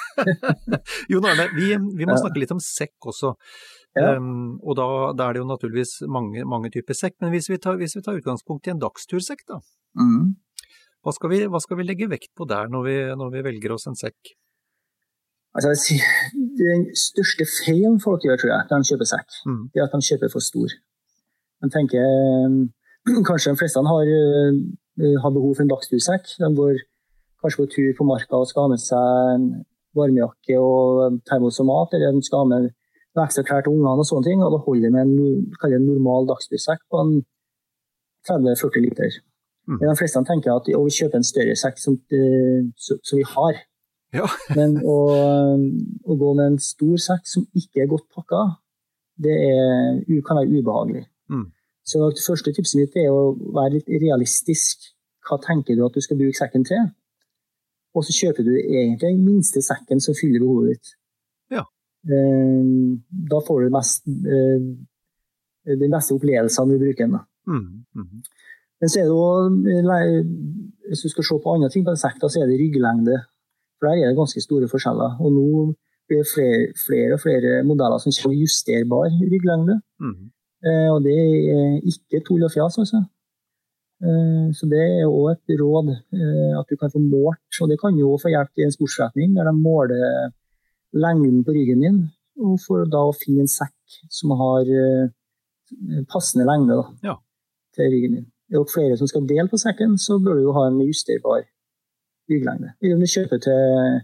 Jon Arne, vi, vi må snakke litt om sekk også. Ja. Um, og da, da er det jo naturligvis mange, mange typer sekk, men hvis vi tar, hvis vi tar utgangspunkt i en dagstursekk da, mm. hva, skal vi, hva skal vi legge vekt på der når vi, når vi velger oss en sekk? Altså, den største feilen folk gjør, tror jeg, når de kjøper sekk, mm. det er at de kjøper for stor. De tenker, kanskje de fleste har, har behov for en dagstursekk, de går kanskje på tur på marka og skal ha med seg en varmejakke og termos og mat, eller de skal ha med ekstra klær til ungene og sånne ting, og da holder med en, en normal dagstursekk på en tretti til førti liter. Mm. De fleste tenker at å, vi kjøper en større sekk som, som, som vi har. Ja. Men å, å gå med en stor sekk som ikke er godt pakket, det er, kan være ubehagelig. Mm. Så det første tipset mitt er å være litt realistisk. Hva tenker du at du skal bruke sekken til? Og så kjøper du egentlig den minste sekken som fyller behovet ditt. Ja. Da får du mest, den beste opplevelsen du bruker den. Mm, mm. Men så er det jo, hvis du skal se på andre ting på en sekk, så er det rygglengde. For der er det ganske store forskjeller. Og nå blir det flere, flere og flere modeller som kommer justerbar rygglengde. Mm. Og det er ikke tull og fjas, altså. Så det er jo et råd at du kan få målt, og det kan jo få hjelp til en sportsretning der de måler lengden på ryggen din, og for da å finne en sekk som har passende lengde da, ja. Til ryggen din. Er det flere som skal dele på sekken, så bør du jo ha en justerbar rygglengde. Om du kjøper til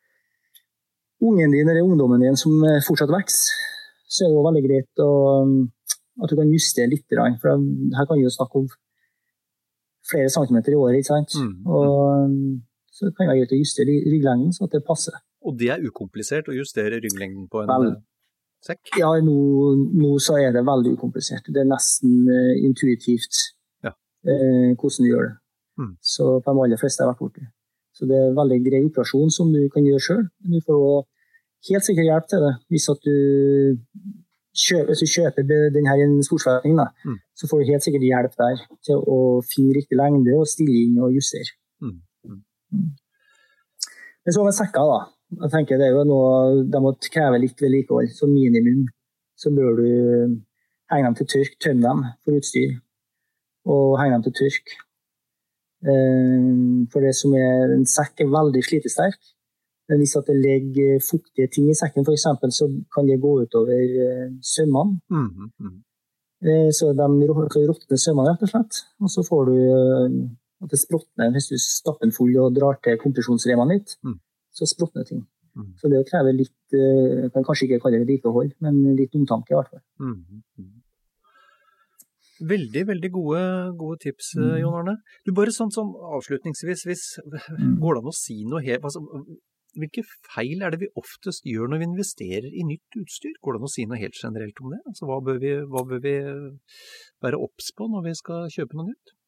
ungen din eller ungdommen din som fortsatt vokser, så er det jo veldig greit å, at du kan justere litt, for her kan du jo snakke om flere centimeter i året, ikke sant? Mm. Og så kan det være greit å justere rygglengden så at det passer. Og det er ukomplisert å justere rygglengden på en Vel, sekk? Ja, nå, nå så er det veldig ukomplisert. Det er nesten uh, intuitivt ja. uh, hvordan du gjør det. Mm. Så på de aller fleste har jeg vært borti. Så det er en veldig grei operasjon som du kan gjøre selv. Du får helt sikkert hjelp til det. Hvis at du kjøper, hvis du kjøper denne sportsforretningen, da, mm. så får du helt sikkert hjelp der til å finne riktig lengde og stille inn og justere. Mm. Mm. Mm. Men så med sekker da, jeg tenker det er jo noe, de må kreve litt vedlikehold, så minimum så bør du henge dem til tørk, tømme dem for utstyr, og henge dem til tørk. For det som er, en sekk er veldig slitesterk, men hvis at det ligger fuktige ting i sekken for eksempel, så kan det gå ut over sømmene. Mm, mm. Så de råtner sømmene rett og slett, og så får du at det sprottner hvis du stapper den full og drar til kompresjonsremene litt. Mm. Så sprottner ting. Mm. Så det krever litt, jeg kan kanskje ikke kalle det likehold, men litt omtanke i hvert fall. Mm. Mm. Veldig, veldig gode, gode tips, mm. Jon Arne. Du bare sånn som avslutningsvis, hvis, mm. går det an å si noe helt, altså, hvilke feil er det vi oftest gjør når vi investerer i nytt utstyr? Går det an å si noe helt generelt om det? Altså, hva bør vi, hva bør vi være obs på når vi skal kjøpe noe nytt?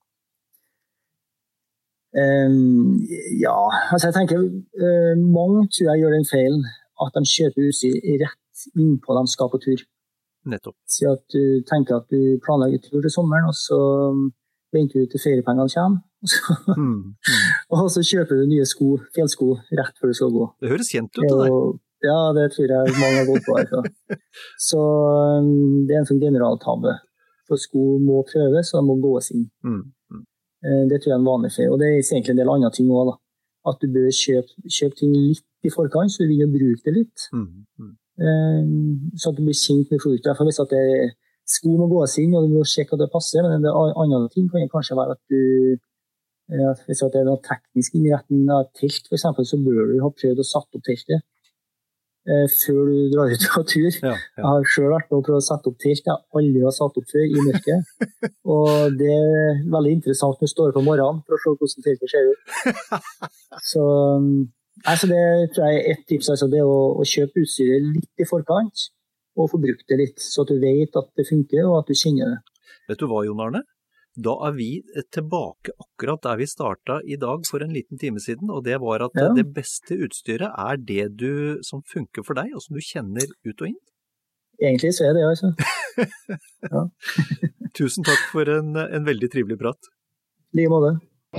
Um, ja, altså jeg tenker uh, mange tror jeg gjør den feilen at de kjøper utstyr rett innpå de skal på tur. Nettopp. Så at du tenker at du planlegger tur til sommeren, og så venter du til feriepengene kommer, og så, mm, mm. og så kjøper du nye sko, fjellsko rett før du skal gå. Det høres kjent ut det der. Ja, det tror jeg mange har gått på her. Så um, det er en sånn generaltabbe. For sko må prøves, og de må gås inn. Mm. Det tror jeg er en vanlig feil, og det er egentlig en del andre ting også da. At du bør kjøpe, kjøpe ting litt i forkant, så du vil jo bruke det litt. Mm, mm. Så at du blir kjent med produktet. For hvis at det er sko må gås inn, og du må sjekke at det passer, men det andre ting kan kanskje være at du, at hvis det er noe teknisk innretning av et telt for eksempel, så bør du ha prøvd å satt opp teltet eh, før du drar ut på tur. Ja, ja. Jeg har selv vært med å prøve å sette opp telt, jeg har aldri har satt opp før i mørket. Og det er veldig interessant når du står på morgenen for å se hvordan teltet ser ut. Så Altså det tror jeg er et tips, altså det å, å kjøpe utstyret litt i forkant, og få brukt det litt, så at du vet at det funker, og at du kjenner det. Vet du hva, Jon Arne? Da er vi tilbake akkurat der vi startet i dag for en liten time siden, og det var at ja. Det beste utstyret er det du, som funker for deg, og som du kjenner ut og inn. Egentlig så er det, altså. Ja. Tusen takk for en, en veldig trivelig prat. Like måte.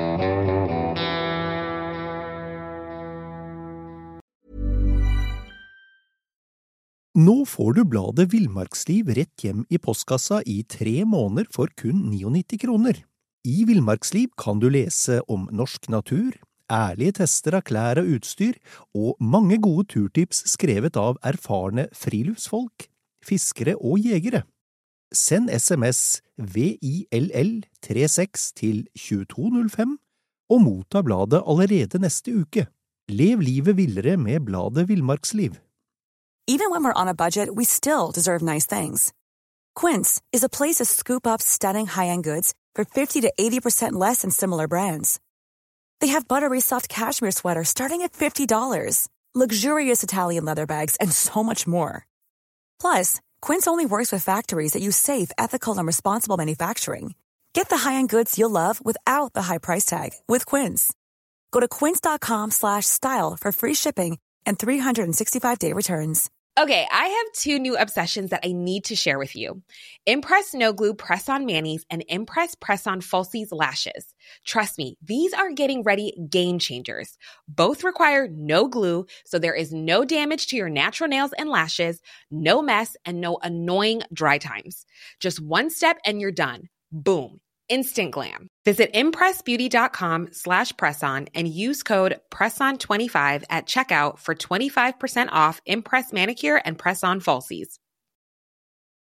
Nå får du bladet Villmarksliv rett hjem i postkassa i tre måneder for kun nittini kroner. I Villmarksliv kan du lese om norsk natur, ærlige tester av klær og utstyr, og mange gode turtips skrevet av erfarne friluftsfolk, fiskere og jegere. Send sms V I L L trettiseks til tjueto null fem og motta bladet allerede neste uke. Lev livet villere med bladet Villmarksliv. Even when we're on a budget, we still deserve nice things. Quince is a place to scoop up stunning high-end goods for fifty to eighty percent less than similar brands. They have buttery soft cashmere sweaters starting at fifty dollars, luxurious Italian leather bags, and so much more. Plus, Quince only works with factories that use safe, ethical, and responsible manufacturing. Get the high-end goods you'll love without the high price tag with Quince. Go to quince.com slash style for free shipping and three sixty-five day returns. Okay, I have two new obsessions that I need to share with you. Impress No Glue Press-On Manis and Impress Press-On Falsies Lashes. Trust me, these are getting ready game changers. Both require no glue, so there is no damage to your natural nails and lashes, no mess, and no annoying dry times. Just one step and you're done. Boom. Instant glam. Visit impressbeauty.com slash presson and use code presson twenty-five at checkout for twenty-five percent off Impress Manicure and Press-On Falsies.